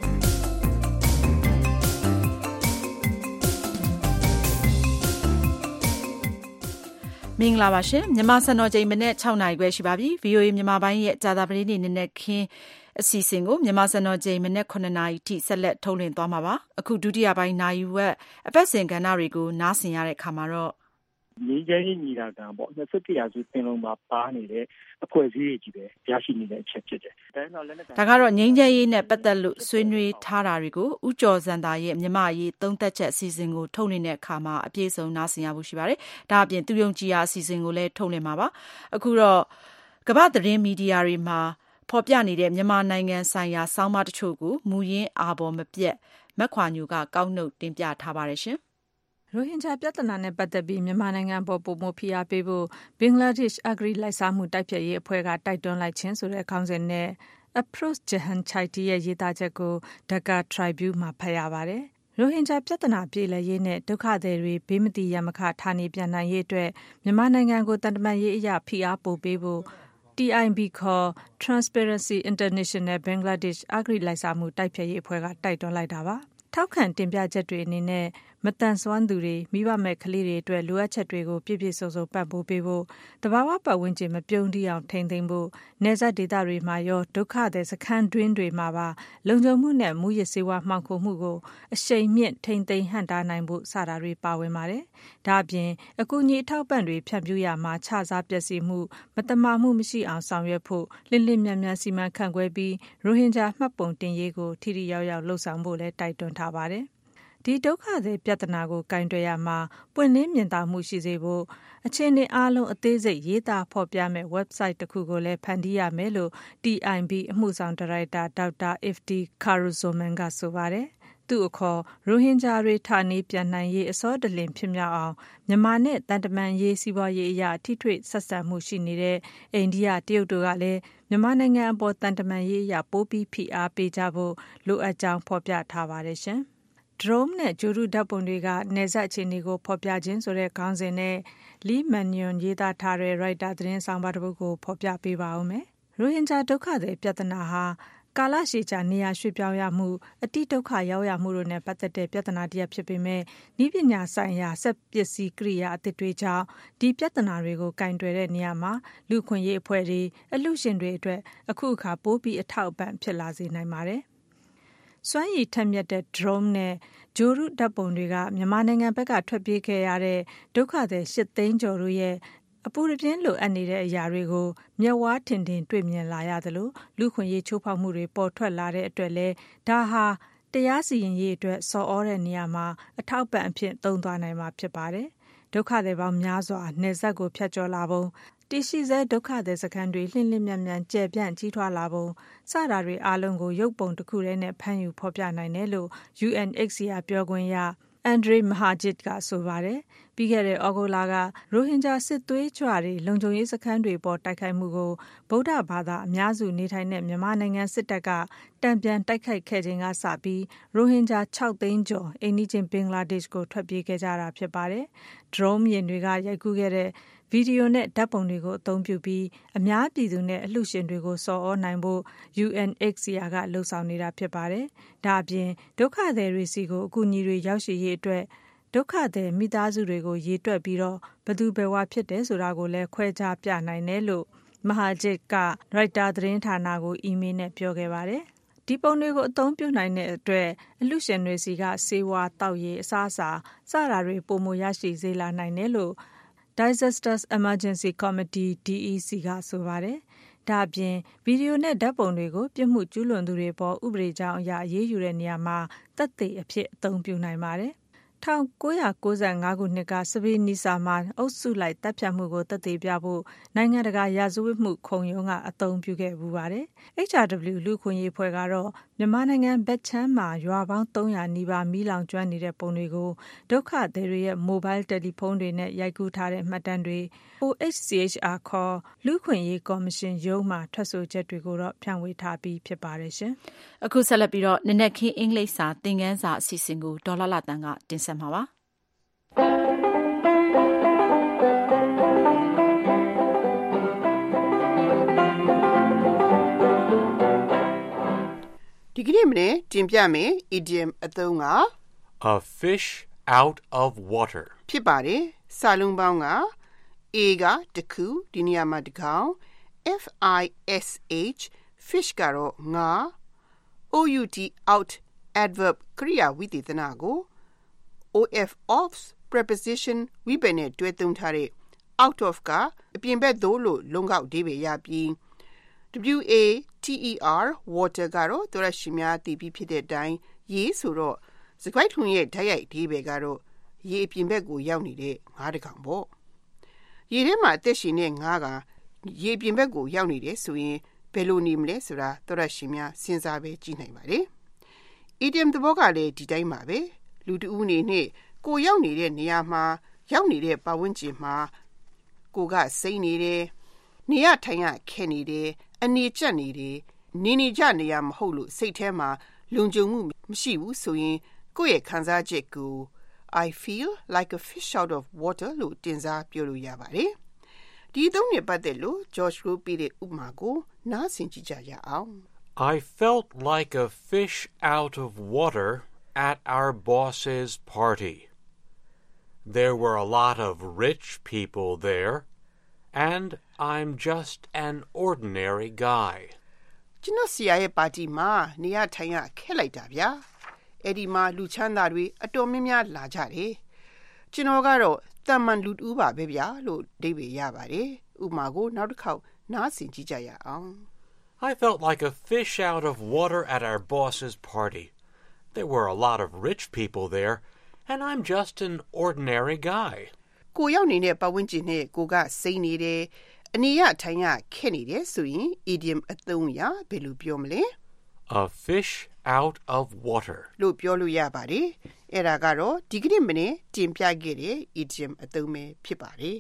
မင်္ဂလာပါရှင်မြန်မာစံတော်ချိန်မနေ့6နာရီခွဲရှိပါပြီ VOA မြန်မာပိုင်းရဲ့ကြာသပတေးနေ့နေ့ခင်းအစီအစဉ်ကိုမြန်မာစံတော်ချိန်မနေ့9နာရီထိဆက်လက်ထုတ်လွှင့်သွားမှာပါအခုဒုတိယပိုင်းနိုင်ဝက်အပတ်စဉ်ကဏ္ဍတွေကိုနားဆင်ရတဲ့အခါမှာတော့ငြိမ်းချမ်းရေးညီလာခံပေါ့21ရာစုပင်လုံမှာပါနေတဲ့အဖွဲ့အစည်းတွေကြီးပဲရရှိနေတဲ့အချက်ဖြစ်တယ်ဒါကတော့ငြိမ်းချမ်းရေးနဲ့ပတ်သက်လို့ဆွေးနွေးထားတာတွေကိုဦးကျော်စံသာရဲ့မြန်မာရေးသုံးသက်ချက်အစီအစဉ်ကိုထုတ်လွှင့်တဲ့အခါမှာအပြည့်စုံနားဆင်ရဖို့ရှိပါတယ်ဒါအပြင်သူယုံကြည်ရာအစီအစဉ်ကိုလည်းထုတ်လွှင့်မှာပါအခုတော့ကမ္ဘာသတင်းမီဒီယာတွေမှာဖော်ပြနေတဲ့မြန်မာနိုင်ငံဆိုင်ရာဆောင်းပါးတချို့ကိုမူရင်းအာဘော်မပြတ်မက်ခွာညူကကောက်နှုတ်တင်ပြထားပါတယ်ရှင်ရိုဟင်ဂျာပြဿနာနဲ့ပတ်သက်ပြီးမြန်မာနိုင်ငံပေါ်ပိုမိုဖိအားပေးဖို့ဘင်္ဂလားဒေ့ရှ်အဂရိလိုက်စားမှုတိုက်ဖျက်ရေးအဖွဲ့ကတိုက်တွန်းလိုက်ခြင်းဆိုတဲ့ခေါင်းစဉ်နဲ့ Approach Jahan Chaiti ရဲ့ရေးသားချက်ကို Dhaka Tribune မှာဖတ်ရပါတယ်။ရိုဟင်ဂျာပြဿနာပြေလည်ရေးနဲ့ဒုက္ခသည်တွေဘေးမတည်ရမခဌာနေပြန်နိုင်ရေးအတွက်မြန်မာနိုင်ငံကိုတန်တမာရေးအရာဖိအားပိုပေးဖို့ TIB ခေါ် Transparency International Bangladesh အဂရိလိုက်စားမှုတိုက်ဖျက်ရေးအဖွဲ့ကတိုက်တွန်းလိုက်တာပါ။ထောက်ခံတင်ပြချက်တွေအနေနဲ့မတန်ဆွမ်းသူတွေမိဘမဲ့ကလေးတွေအတွက်လိုအပ်ချက်တွေကိုပြည့်ပြည့်စုံစုံပံ့ပိုးပေးဖို့တဘာဝပတ်ဝန်းကျင်မပြုံးတီးအောင်ထိန်းသိမ်းဖို့နယ်စပ်ဒေသတွေမှာရောဒုက္ခသည်စခန်းတွင်းတွေမှာပါလုံခြုံမှုနဲ့မူရစ်စေဝါမှောင်ခိုမှုကိုအရှိန်မြင့်ထိန်းသိမ်းဟန့်တားနိုင်ဖို့စတာတွေပါဝင်ပါတယ်။ဒါအပြင်အကူအညီအထောက်ပံ့တွေဖြန့်ဖြူးရမှာခြစားပျက်စီးမှုမတမာမှုမရှိအောင်ဆောင်ရွက်ဖို့လင်းလင်းမြန်မြန်စီမံခန့်ခွဲပြီးရိုဟင်ဂျာမှတ်ပုံတင်ရေးကိုထိထိရောက်ရောက်လှုပ်ဆောင်ဖို့လည်းတိုက်တွန်းထားပါတယ်။ဒီဒုက္ခသည်ပြဿနာကိုကင်တွယ်ရမှာပွင့်လင်းမြင်သာမှုရှိစေဖို့အခြေအနေအားလုံးအသေးစိတ်ရေးသားဖော်ပြမဲ့ website တစ်ခုကိုလည်းဖန်တီးရမယ်လို့ TIB အမှုဆောင်ဒါရိုက်တာဒေါက်တာ Ifti Kharuzoman ကဆိုပါတယ်။သူ့အခေါ်ရိုဟင်ဂျာတွေဌာနေပြန်နိုင်ရေးအစောတလင်ဖြစ်မြောက်အောင်မြန်မာနဲ့တန်တမန်ရေးစီးပွားရေးအရာထိထွေဆက်ဆံမှုရှိနေတဲ့အိန္ဒိယတရုတ်တို့ကလည်းမြန်မာနိုင်ငံအပေါ်တန်တမန်ရေးအရာပိုးပြီးဖိအားပေးကြဖို့လိုအပ်ကြောင်းဖော်ပြထားပါတယ်ရှင်။ Drone နဲ့ဂျိုရုဓာတ်ပုံတွေကနယ်စပ်အခြေအနေကိုဖော်ပြခြင်းဆိုတဲ့ခေါင်းစဉ်နဲ့လီမန်ညွန်ရေးသားထားတဲ့ Writer သတင်းဆောင်ပါတစ်ပုဒ်ကိုဖော်ပြပေးပါဦးမယ်။ရိုဟင်ဂျာဒုက္ခသည်ပြဿနာဟာကာလရှည်ကြာနေရာရွှေ့ပြောင်းရမှုအတိဒုက္ခရောက်ရမှုတို့နဲ့ပတ်သက်တဲ့ပြဿနာတစ်ရပ်ဖြစ်ပေမဲ့နည်းပညာဆိုင်ရာစက်ပစ္စည်းကိရိယာအသစ်တွေကြောင့်ဒီပြဿနာတွေကိုကင်တွယ်တဲ့နေရာမှာလူခွင့်ရေးအဖွဲ့တွေအလှရှင်တွေအတွက်အခုအခါပိုးပြီးအထောက်အပံ့ဖြစ်လာစေနိုင်ပါတယ်။စွမ်းရည်ထက်မြက်တဲ့ drone နဲ့ဂျိုရုဓာတ်ပုံတွေကမြန်မာနိုင်ငံဘက်ကထွက်ပြေးခဲ့ရတဲ့ဒုက္ခသည်8သိန်းကျော်တို့ရဲ့အပူရပြင်းလိုအပ်နေတဲ့အရာတွေကိုမျက်ဝါးထင်ထင်တွေ့မြင်လာရသလိုလူခွင့်ရေးချိုးဖောက်မှုတွေပေါ်ထွက်လာတဲ့အတွက်လည်းဒါဟာတရားစီရင်ရေးအတွက်စော်ဩတဲ့နေရာမှာအထောက်ပံ့အဖြစ်သုံးသွားနိုင်မှာဖြစ်ပါတယ်။ဒုက္ခသည်ပေါင်းများစွာနယ်စပ်ကိုဖြတ်ကျော်လာပုံတရှိဆဲဒုက္ခသည်စခန်းတွေလှင့်လင့်မြန်မြန်ကျယ်ပြန့်ကြီးထွားလာပုံစတာတွေအားလုံးကိုရုပ်ပုံတစ်ခုတည်းနဲ့ဖမ်းယူဖော်ပြနိုင်တယ်လို့ UNHCR ပြောခွင့်ရအန်ဒရေမဟာဂျစ်ကဆိုပါတယ်။ပြီးခဲ့တဲ့ဩဂုတ်လကရိုဟင်ဂျာစစ်သွေးကြွတွေလုံခြုံရေးစခန်းတွေပေါ်တိုက်ခိုက်မှုကိုဗုဒ္ဓဘာသာအများစုနေထိုင်တဲ့မြန်မာနိုင်ငံစစ်တပ်ကတံပြန်တိုက်ခိုက်ခဲ့ခြင်းကစပြီးရိုဟင်ဂျာ6သိန်းကျော်အိန္ဒိချင်းဘင်္ဂလားဒေ့ရှ်ကိုထွက်ပြေးခဲ့ကြတာဖြစ်ပါတယ်။ Drone မြင်တွေကရိုက်ကူးခဲ့တဲ့ဗီဒီယိုနဲ့ဓာတ်ပုံတွေကိုအသုံးပြုပြီးအများပြည်သူနဲ့အလှူရှင်တွေကိုစော်ဩနိုင်ဖို့ UNHCR ကလှုံ့ဆော်နေတာဖြစ်ပါတယ်။ဒါအပြင်ဒုက္ခသည်တွေစီကိုအကူအညီတွေရောက်ရှိရေးအတွက်ဒုက္ခသည်မိသားစုတွေကိုရေတွက်ပြီးတော့ဘယ်သူဘယ်ဝါဖြစ်တယ်ဆိုတာကိုလည်းခွဲခြားပြနိုင်တယ်လို့မဟာဂျစ်ကရိုက်တာသတင်းဌာနကိုအီးမေးလ်နဲ့ပြောခဲ့ပါတယ်။ဒီပုံတွေကိုအသုံးပြုနိုင်တဲ့အတွက်အလှူရှင်တွေစီကဆေးဝါးတောက်ရည်အစားအစာစတာတွေပိုမိုရရှိစေလာနိုင်တယ်လို့ Disasters Emergency Committee DEC ကဆိုပါတယ်။ဒါအပြင်ဗီဒီယိုနဲ့ဓာတ်ပုံတွေကိုပြစ်မှုကျူးလွန်သူတွေပေါ်ဥပဒေကြောင်းအရအရေးယူတဲ့နေရာမှာသက်သေအဖြစ်အသုံးပြုနိုင်ပါတယ်။1995 ခုနှစ်ကစပီနီဆာမှာအုပ်စုလိုက်တပ်ဖြတ်မှုကိုသက်သေပြဖို့နိုင်ငံတကာရာဇဝတ်မှုခုံရုံးကအသုံးပြုခဲ့ပူပါတယ်။ HRW လူ့အခွင့်အရေးအဖွဲ့ကတော့မြန်မာနိုင်ငံဘက်ခြမ်းမှာရွာပေါင်း300နီးပါးမီးလောင်ကျွမ်းနေတဲ့ပုံတွေကိုဒုက္ခသည်တွေရဲ့မိုဘိုင်းတယ်လီဖုန်းတွေနဲ့ရိုက်ကူးထားတဲ့မှတ်တမ်းတွေ OHCHR ခေါ်လူ့အခွင့်အရေးကော်မရှင်ရုံးမှာထွက်ဆိုချက်တွေကိုတော့ဖြန့်ဝေထားပြီးဖြစ်ပါတယ်ရှင်။အခုဆက်လက်ပြီးတော့နနက်ခင်းအင်္ဂလိပ်စာသင်ခန်းစာအစီအစဉ်ကိုဒေါ်လာလာတန်းကတင်ဆက်မှာပါ။ဒီကနေ့မနေ့တင်ပြမယ် idiom အသုံးက A fish out of water ဖြစ်ပါတယ်။စာလုံးပေါင်းက A ကတခုဒီနေရာမှာတကောင် FISH fish ကတော့ငါ OUT out adverb ကရိယာဝိသေသနကို OF of preposition ဝိပယ်နဲ့တွဲသုံးထားတဲ့ out of ကအပြင်ဘက်သို့လို့လုံကောက်အဓိပ္ပာယ်ရပြီး WATER water ကတော့သောရရှိများသိပြီးဖြစ်တဲ့အတိုင်းရေဆိုတော့စကွိုက်ထွန်ရဲ့ဓာတ်ရိုက်အဓိပ္ပာယ်ကတော့ရေအပြင်ဘက်ကိုရောက်နေတဲ့ငါးတစ်ကောင်ပေါ့ရေထဲမှာအသက်ရှင်တဲ့ငါးကရေအပြင်ဘက်ကိုရောက်နေတယ်ဆိုရင်ဘယ်လိုနေမလဲဆိုတာသောရရှိများစဉ်းစားပဲကြည့်နိုင်ပါတယ် idiom သဘောကလည်းဒီတိုင်းပါပဲလူတဦးအနေနဲ့ကိုရောက်နေတဲ့နေရာမှာရောက်နေတဲ့ပတ်ဝန်းကျင်မှာကိုကစိမ့်နေတယ်နေရထိုင်ရခက်နေတယ်အနေကျပ်နေတယ်နေကြနေရမဟုတ်လို့စိတ်ထဲမှာလုံခြုံမှုမရှိဘူးဆိုရင်ကိုယ့်ရဲ့ခံစားချက်ကို I feel like a fish out of water လို့တင်စားပြောလို့ရပါတယ်ဒီသုံးနဲ့ပတ်သက်လို့ George ကိုပြတဲ့ဥပမာကိုနားဆင်ကြည့်ကြရအောင် I felt like a fish out of water at our boss's party. There were a lot of rich people there, and I'm just an ordinary guy. ကျွန်တော်ဆီယာရဲ့ပါတီမှာနေရထိုင်ရခက်လိုက်တာဗျာအဲ့ဒီမှာလူချမ်းသာတွေအတော်များများလာကြတယ်ကျွန်တော်ကတော့တမန်လူတူပါပဲဗျာလို့အဓိပ္ပာယ်ရပါတယ်ဥပမာကိုနောက်တစ်ခေါက်နားဆင်ကြည့်ကြရအောင် I felt like a fish out of water at our boss's party. There were a lot of rich people there, and I'm just an ordinary guy. ကိုရောက်နေတဲ့ပတ်ဝန်းကျင်နဲ့ကိုကစိမ့်နေတယ်အနေရထိုင်ရခက်နေတယ်ဆိုရင် idiom အသုံးရဘယ်လိုပြောမလဲ A fish out of water လို့ပြောလို့ရပါတယ်အဲ့ဒါကတော့ဒီကနေ့မနေ့တင်ပြခဲ့တဲ့ idiom အသုံးပဲဖြစ်ပါတယ်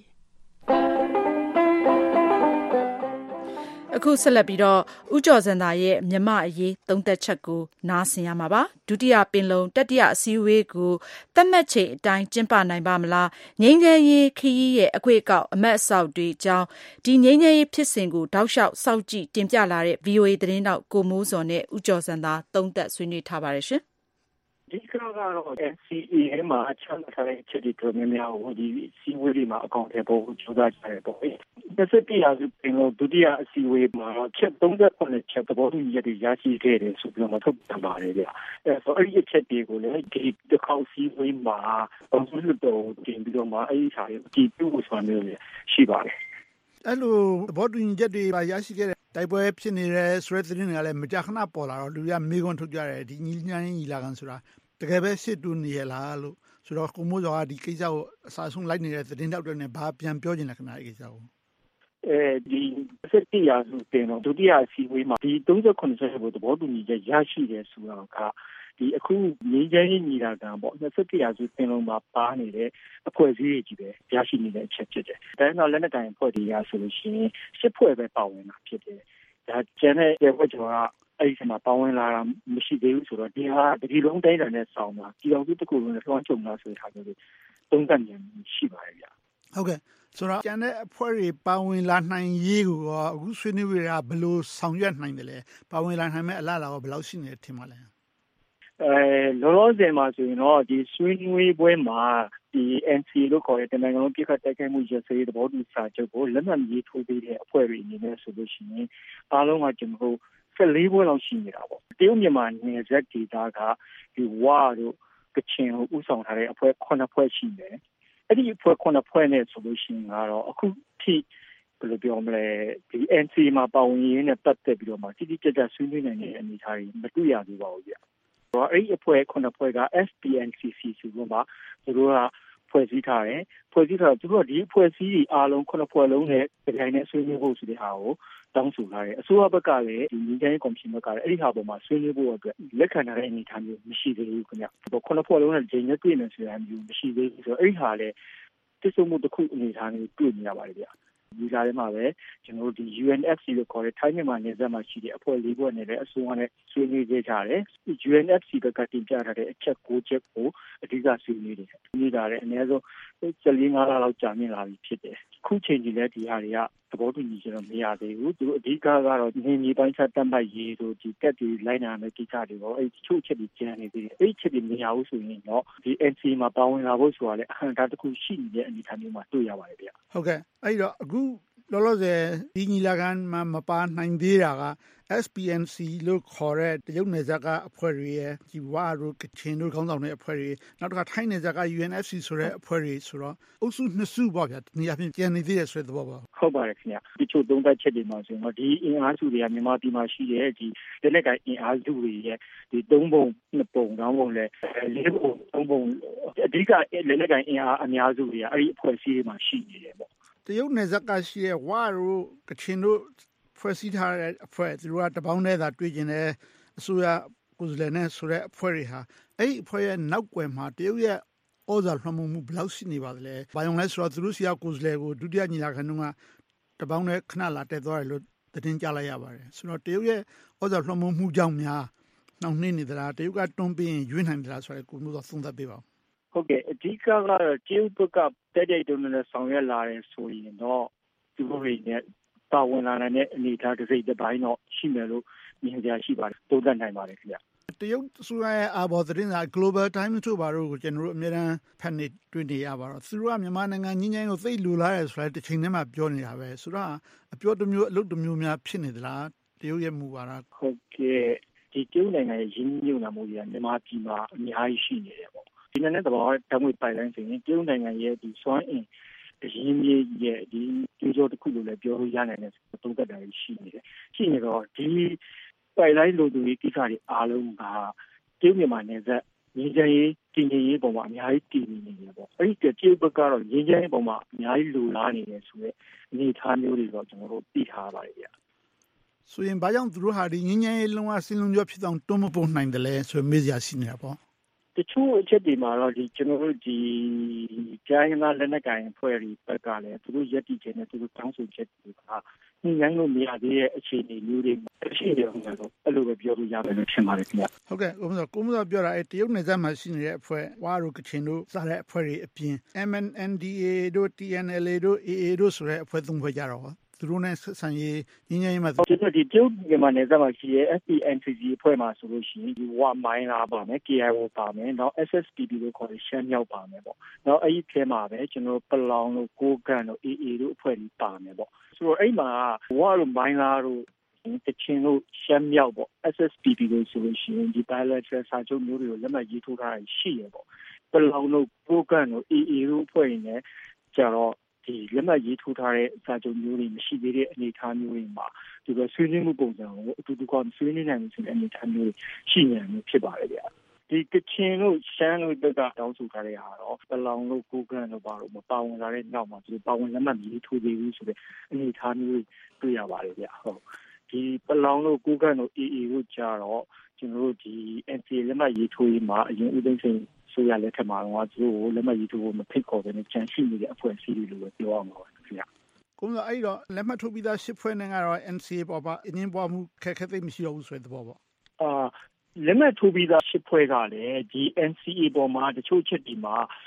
အခုဆက်လက်ပြီးတော့ဦးကျော်စံသာရဲ့မြမအရေးသုံးသက်ချက်ကိုနားဆင်ရမှာပါဒုတိယပင်လုံတတိယအစည်းအဝေးကိုသတ်မှတ်ချိန်အတိုင်းကျင်းပနိုင်ပါမလားငြိမ်းချမ်းရေးခရီးရဲ့အခွင့်အကောက်အမတ်အဆောက်တွေအကြောင်းဒီငြိမ်းချမ်းရေးဖြစ်စဉ်ကိုတောက်လျှောက်စောင့်ကြည့်တင်ပြလာတဲ့ VOA သတင်းတောက်ကိုမိုးစောနဲ့ဦးကျော်စံသာသုံးသက်ဆွေးနွေးထားပါတယ်ရှင်ဒီကတော့ NCA မှာချမှတ်ထားတဲ့ချက်တွေတော်များများကိုဒီစီဝေးတွေမှာအကောင့်ထဲပေါ်ကိုကြိုးစားကြတယ်ပေါ့။21ရာစုပင်လုံဒုတိယအစည်းအဝေးမှာချက်38ချက်သဘောတူညီချက်တွေရရှိခဲ့တယ်ဆိုပြီးတော့ထုတ်ပြန်ပါတယ်ဗျ။ဆိုအဲ့ဒီအချက်တွေကိုလည်းဒီတစ်ခေါက်စီဝေးမှာဘုံစုတော်တင်ပြီးတော့မှအဲ့ဒီစာရေးဒီပြုဖို့ဆိုမျိုးရှိပါတယ်။အဲ့လိုသဘောတူညီချက်တွေရရှိခဲ့တဲ့တိုက်ပွဲဖြစ်နေတဲ့ဆိုတဲ့သတင်းတွေကလည်းမကြာခဏပေါ်လာတော့လူတွေကမေးခွန်းထုတ်ကြတယ်ဒီညီညာညီလာခံဆိုတာတကယ်ပဲစစ်တူနေရလားလို့ဆိုတော့ကိုမိုးစောကဒီကိစ္စကိုအစားဆုံးလိုက်နေတဲ့သတင်းတောက်တွေနဲ့ဘာပြန်ပြောချင်လဲခင်ဗျာဒီကိစ္စကိုဒီ17ရာစုတင်တော့ဒုတိယအစည်းအဝေးမှာဒီ38ချက်ကိုသဘောတူညီချက်ရရှိတယ်ဆိုတော့ကဒီအခုငြိမ်းချမ်းရေးညီလာခံပေါ့21ရာစုတင်လုံးမှာပါနေတဲ့အဖွဲ့အစည်းတွေကြီးပဲရရှိနေတဲ့အချက်ဖြစ်တယ်။ဒါကြောင့်လက်နက်ကိုင်အဖွဲ့တွေရဆိုလို့ရှိရင်စစ်ဖွဲ့ပဲပါဝင်တာဖြစ်တယ်။ဒါကျန်တဲ့ဘက်ကျော်ကအဲ့ဒီမှာပါဝင်လာတာမရှိသေးဘူးဆိုတော့ဒီဟာဒီလုံးတိုင်းတဲ့ဆောင်းမှာဒီအောင်စုတစ်ခုလုံးနဲ့လွှမ်းခြုံလာဆိုတဲ့ဟာမျိုးတွေသုံးသပ်ဉာဏ်ရှိပါတယ်ဗျဟုတ်ကဲ့ဆိုတော့ကျန်တဲ့အဖွဲ့တွေပါဝင်လာနိုင်ရေးကိုအခုဆွေးနွေးရတာဘယ်လိုဆောင်ရွက်နိုင်တယ်လဲပါဝင်လာနိုင်မဲ့အလားအလာကဘယ်လောက်ရှိနေတယ်ထင်ပါလဲလောလောဆယ်မှာဆိုရင်တော့ဒီဆွေးနွေးပွဲမှာဒီ NCA လို့ခေါ်တဲ့တနိုင်ငံလုံးပြည်ခတ်တိုက်ခိုက်မှုရစရေးသဘောတူစာချုပ်ကိုလက်မှတ်ရေးထိုးပေးတဲ့အဖွဲ့တွေအနေနဲ့ဆိုလို့ရှိရင်အားလုံးကကျွန်တော်တို့14ပွဲလောက်ရှိနေတာပေါ့တရုတ်မြန်မာနယ်စပ်ဒေသကဒီဝါတို့ကချင်ကိုဥဆောင်ထားတဲ့အဖွဲ့9ဖွဲ့ရှိတယ်အဲ့ဒီအဖွဲ့9ဖွဲ့နဲ့ဆိုလို့ရှိရင်ကတော့အခုထိဘယ်လိုပြောမလဲဒီ NCA မှာပါဝင်ရင်းနဲ့ပတ်သက်ပြီးတော့မှတိတိကျကျဆွေးနွေးနိုင်တဲ့အနေအထားတွေမတွေ့ရသေးပါဘူးဗျအဲ့ဒီအဖွဲ့9ဖွဲ့က SPNCC ဆိုတော့မှသူတို့ကဖွဲ့စည်းထားတယ်ဖွဲ့စည်းထားသူတို့ကဒီအဖွဲ့အစည်းတွေအားလုံး9ဖွဲ့လုံးနဲ့ကြိုင်နဲ့ဆွေးနွေးဖို့ဆိုတဲ့ဟာကိုတောင်းဆိုထားတယ်အစိုးရဘက်ကလည်းဒီငြိမ်းချမ်းရေးကော်မရှင်ဘက်ကလည်းအဲ့ဒီဟာပေါ်မှာဆွေးနွေးဖို့အတွက်လက်ခံထားတဲ့အနေအထားမျိုးမရှိသေးဘူးခင်ဗျ9ဖွဲ့လုံးနဲ့ကြိုင်နဲ့တွေ့နေဆိုတာမျိုးမရှိသေးဘူးဆိုတော့အဲ့ဒီဟာလည်းတည်ဆုံမှုတစ်ခုအနေအထားမျိုးတွေ့နေရပါတယ်ဗျဒီကြားထဲမှာပဲကျွန်တော်တို့ဒီ UNFC လို့ခေါ်တဲ့ထိုင်းမြန်မာနယ်စပ်မှာရှိတဲ့အဖွဲ့၄ဖွဲ့နဲ့လည်းအစိုးရနဲ့ဆွေးနွေးခဲ့ကြတယ်။ UNFC ဘက်ကတင်ပြထားတဲ့အချက်၉ချက်ကိုအဓိကဆွေးနွေးတယ်။ဒီကြားထဲအနည်းဆုံး14-15လလောက်ကြာမြင့်လာပြီဖြစ်တယ်။ခုချိန်ကြီးလည်းဒီဟာတွေကသဘောတူညီချက်တော့မရသေးဘူး။သူတို့အဓိကကတော့နေမြေပိုင်းခြားတတ်မှတ်ရေးတို့ဒီတက်တွေလိုက်နာမယ့်ကိစ္စတွေတော့အဲ့ချို့ချက်တွေကျန်နေသေးတယ်။အဲ့ချက်တွေမရဘူးဆိုရင်တော့ဒီ NCA မှာပါဝင်လာဖို့ဆိုတာလည်းအဟန့်အတားတစ်ခုရှိနေတဲ့အနေအထားမျိုးမှာတွေ့ရပါတယ်ဗျ။ဟုတ်ကဲ့အဲ့တော့အခုလောလောဆယ်ဒီညီလာခံမှာမပါနိုင်သေးတာက SPNC လို့ခေါ်တဲ့တရုတ်နယ်စပ်ကအဖွဲ့တွေရဲ့ဒီဝါတို့ကချင်တို့ခေါင်းဆောင်တဲ့အဖွဲ့တွေနောက်တစ်ခါထိုင်းနယ်စပ်က UNFC ဆိုတဲ့အဖွဲ့တွေဆိုတော့အုပ်စုနှစ်စုပေါ့ဗျာဒီနေရာပြင်ကျန်နေသေးတယ်ဆိုတဲ့သဘောပါဟုတ်ပါတယ်ခင်ဗျဒီချို့သုံးသပ်ချက်တွေမှာဆိုတော့ဒီအင်အားစုတွေကမြန်မာပြည်မှာရှိတဲ့ဒီလက်နက်ကိုင်အင်အားစုတွေရဲ့ဒီ3ပုံ2ပုံတောင်းပုံလဲ4ပုံ3ပုံအဓိကလက်နက်ကိုင်အင်အားအများစုတွေကအဲ့ဒီအဖွဲ့အစည်းတွေမှာရှိနေတယ်ပေါ့တရုတ်နယ်စပ်ကရှိတဲ့ဝါတို့ကချင်တို့ဖွဲ့စည်းထားတဲ့အဖွဲ့သူတို့ကတပေါင်းတည်းသာတွေ့ကျင်တဲ့အစိုးရကိုယ်စားလှယ်နဲ့ဆိုတဲ့အဖွဲ့တွေဟာအဲ့ဒီအဖွဲ့ရဲ့နောက်ွယ်မှာတရုတ်ရဲ့ဩဇာလွှမ်းမိုးမှုဘယ်လောက်ရှိနေပါသလဲ။ဘာကြောင့်လဲဆိုတော့သူတို့စီကကိုယ်စားလှယ်ကိုဒုတိယညီလာခံတုန်းကတပေါင်းတည်းခဏလာတက်သွားတယ်လို့သတင်းကြားလိုက်ရပါတယ်။ဆိုတော့တရုတ်ရဲ့ဩဇာလွှမ်းမိုးမှုကြောင့်များနှောင့်နှေးနေသလားတရုတ်ကတွန်းပြီးရင်ရွေးနိုင်သလားဆိုတဲ့ကိုမျိုးတော့သုံးသပ်ပေးပါဦး။ဟုတ်ကဲ့အဓိကကတော့တရုတ်ဘက်ကတက်တဲ့တုန်းနဲ့ဆောင်ရွက်လာတယ်ဆိုရင်တော့သူတို့တွေနဲ့ပါဝင်လာတဲ့အနေအထားတစ်စိတ်တစ်ပိုင်းတော့ရှိမယ်လို့မြင်ကြရှိပါတယ်သုံးသပ်နိုင်ပါတယ်ခင်ဗျတရုတ်ဆိုရရဲ့အာဘော်သတင်းစာ Global Times တို့ဘာလို့ကိုကျွန်တော်တို့အများအားဖတ်နေတွေ့နေရပါတော့သူတို့ကမြန်မာနိုင်ငံငင်းငင်းကိုသိလူလာတယ်ဆိုတဲ့တစ်ချိန်တည်းမှာပြောနေတာပဲဆိုတော့အပြောတစ်မျိုးအလုပ်တစ်မျိုးများဖြစ်နေသလားတရုတ်ရဲ့မူဝါဒဟုတ်ကဲ့ဒီတရုတ်နိုင်ငံရဲ့ရင်းနှီးမြှုပ်နှံမှုတွေကမြန်မာပြည်မှာအများကြီးရှိနေတယ်ပေါ့ဒီနေ့တော့ဓာတ်ငွေပိုက်လိုင်းဆိုရင်တရုတ်နိုင်ငံရဲ့ဒီစွမ်းအင်ရင်းမြစ်ရဲ့ဒီကျိုးကျော်တစ်ခုလို့လည်းပြောလို့ရနိုင်တဲ့သုံးသပ်တာရှိနေတယ်ရှိနေတော့ဒီပိုက်လိုင်းလိုသူတွေကိစ္စတွေအားလုံးကတရုတ်မြန်မာနယ်စပ်ငင်းချမ်းရေးတည်ငြိမ်ရေးပုံမှာအများကြီးတည်နေတယ်ပေါ့အဲ့ဒီတရုတ်ဘက်ကတော့ငင်းချမ်းရေးပုံမှာအများကြီးလိုလားနေတယ်ဆိုတော့အနေအထားမျိုးတွေတော့ကျွန်တော်တို့သိထားပါတယ်ဗျဆိုရင်ဘာကြောင့်သူတို့ဟာဒီငင်းချမ်းရေးလုံးဝစင်လုံးကျော်ဖြစ်အောင်တွန်းမပို့နိုင်တယ်လဲဆိုမေးစရာရှိနေတာပေါ့တချို့အချက်တွေမှာတော့ဒီကျွန်တော်တို့ဒီကြားရင်းသားလက်နက်ကိုင်အဖွဲ့တွေဘက်ကလည်းသူတို့ရက်တည်ခြင်းနဲ့သူတို့တောင်းဆိုချက်တွေကညှိနှိုင်းလို့မရသေးတဲ့အခြေအနေမျိုးတွေရှိတယ်ဟုတ်တယ်လို့အဲ့လိုပဲပြောလို့ရမယ်လို့ထင်ပါတယ်ခင်ဗျဟုတ်ကဲ့ကိုမစောပြောတာတရုတ်နယ်စပ်မှာရှိနေတဲ့အဖွဲ့ဝါတို့ကချင်တို့စတဲ့အဖွဲ့တွေအပြင် MNDAA တို့ TNLA တို့ AA တို့ဆိုတဲ့အဖွဲ့သုံးဖွဲ့ကြတော့သူတို့နဲ့ဆက်ဆံရေးငင်းငင်းမှာကျွန်တော်ဒီတရုတ်မြန်မာနယ်စပ်မှာရှိတဲ့ SPNCC အဖွဲ့မှာဆိုလို့ရှိရင်ဒီဝမိုင်းလာပါမယ် KIO ပါမယ်နောက် SSPP လို့ခေါ်တဲ့ရှမ်းမြောက်ပါမယ်ပေါ့နောက်အဲ့ဒီထဲမှာပဲကျွန်တော်ပလောင်တို့ကိုးကန့်တို့ AA တို့အဖွဲ့တွေပါမယ်ပေါ့ဆိုတော့အဲ့မှာဝါတို့မိုင်းလာတို့တချင်တို့ရှမ်းမြောက်ပေါ့ SSPP လို့ဆိုလို့ရှိရင်ဒီ bilateral စာချုပ်မျိုးတွေကိုလက်မှတ်ရေးထိုးထားတာရှိရပေါ့ပလောင်တို့ကိုးကန့်တို့ AA တို့အဖွဲ့တွေနဲ့ကြတော့ဒီလက်မှတ်ရေးထိုးထားတဲ့စာချုပ်မျိုးတွေမရှိသေးတဲ့အနေအထားမျိုးတွေမှာဒီလိုဆွေးနွေးမှုပုံစံကိုအတူတူကဆွေးနွေးနိုင်မှုဆိုတဲ့အနေအထားမျိုးရှိနေတယ်ဖြစ်ပါတယ်ဗျာဒီကချင်တို့ရှမ်းတို့ဘက်ကတောင်းဆိုထားတဲ့ဟာတော့ပလောင်တို့ကိုးကန့်တို့ဘာလို့မပါဝင်လာတဲ့နောက်မှာဒီပါဝင်လက်မှတ်ရေးထိုးသေးဘူးဆိုတဲ့အနေအထားမျိုးတွေ့ရပါတယ်ဗျာဟုတ်ဒီပလောင်တို့ကိုးကန့်တို့ AA တို့ကြတော့ကျွန်တော်တို့ဒီ NCA လက်မှတ်ရေးထိုးရေးမှာအရင်ဦးသိန်းစိန်ဆိုရလက်ထက်မှာတော့သူတို့လက်မှတ်ရေးထိုးဖို့မဖိတ်ခေါ်ဘဲနဲ့ကြံရှိနေတဲ့အဖွဲ့အစည်းတွေလို့ပြောအောင်ပါခင်ဗျာကိုမအဲ့တော့လက်မှတ်ထိုးပြီးသား10ဖွဲ့နဲ့ကတော့ NCA ပေါ်ပါအင်းပွားမှုခက်ခဲသိမရှိတော့ဘူးဆိုတဲ့သဘောပေါ့လက်မှတ်ထိုးပြီးသား10ဖွဲ့ကလည်းဒီ NCA ပေါ်မှာတချို့ချက်ဒီမှာဘ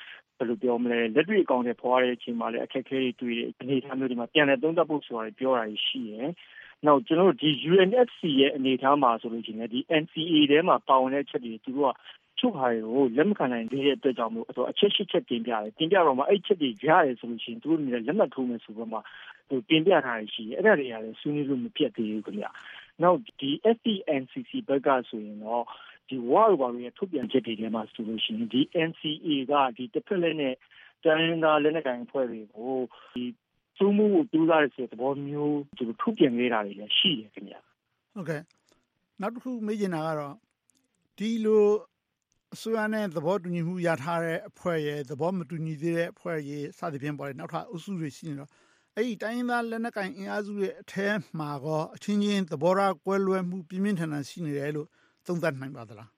ယ်လိုပြောမလဲလက်တွေ့အကောင့်တွေပေါ်ရတဲ့အချိန်မှာလည်းအခက်အခဲတွေတွေ့တယ်အနေအထားမျိုးတွေမှာပြန်လည်သုံးသပ်ဖို့ဆိုတာပြောတာရှိတယ်။နောက်ကျွန်တော်တို့ဒီ UNFC ရဲ့အနေအထားမှာဆိုလို့ရှိရင်ဒီ NCA ထဲမှာပါဝင်တဲ့အချက်တွေသူတို့ကချုပ်ဟာတွေကိုလက်မခံနိုင်သေးတဲ့အတွက်ကြောင့်မို့အချက်၈ချက်တင်ပြတယ်တင်ပြတော့မှအဲ့ချက်တွေရတယ်ဆိုလို့ရှိရင်သူတို့နေလက်မှတ်ထိုးမယ်ဆိုတော့မှသူတင်ပြထားရရှိတယ်အဲ့ဒါတွေကလည်းဆွေးနွေးလို့မပြတ်သေးဘူးခင်ဗျ။နောက်ဒီ FPNCC ဘက်ကဆိုရင်တော့ဒီဝါရဘာရဲ့ထုတ်ပြန်ချက်တွေထဲမှာဆိုလို့ရှိရင်ဒီ NCA ကဒီတစ်ဖက်လက်နဲ့တိုင်းသားလက်နက်ကိုင်အဖွဲ့တွေကိုဒီစုမှုကိုတူးစားရတဲ့သဘောမျိုးသူထုတ်ပြန်နေတာတွေလည်းရှိတယ်ခင်ဗျ။ဟုတ်ကဲ့နောက်တစ်ခုမေးချင်တာကတော့ဒီလိုအစိုးရနဲ့သဘောတူညီမှုရထားတဲ့အဖွဲ့ရဲ့သဘောမတူညီသေးတဲ့အဖွဲ့ရဲ့စသဖြင့်ပေါ်တယ်နောက်ထပ်အုပ်စုတွေရှိနေတော့အဲ့ဒီတိုင်းရင်းသားလက်နက်ကိုင်အင်အားစုရဲ့အထက်မှာကအချင်းချင်းသဘောထားကွဲလွဲမှုပြင်းပြင်းထန်ထန်ရှိနေတယ်လို့သုံးသပ်နိုင်ပါသလား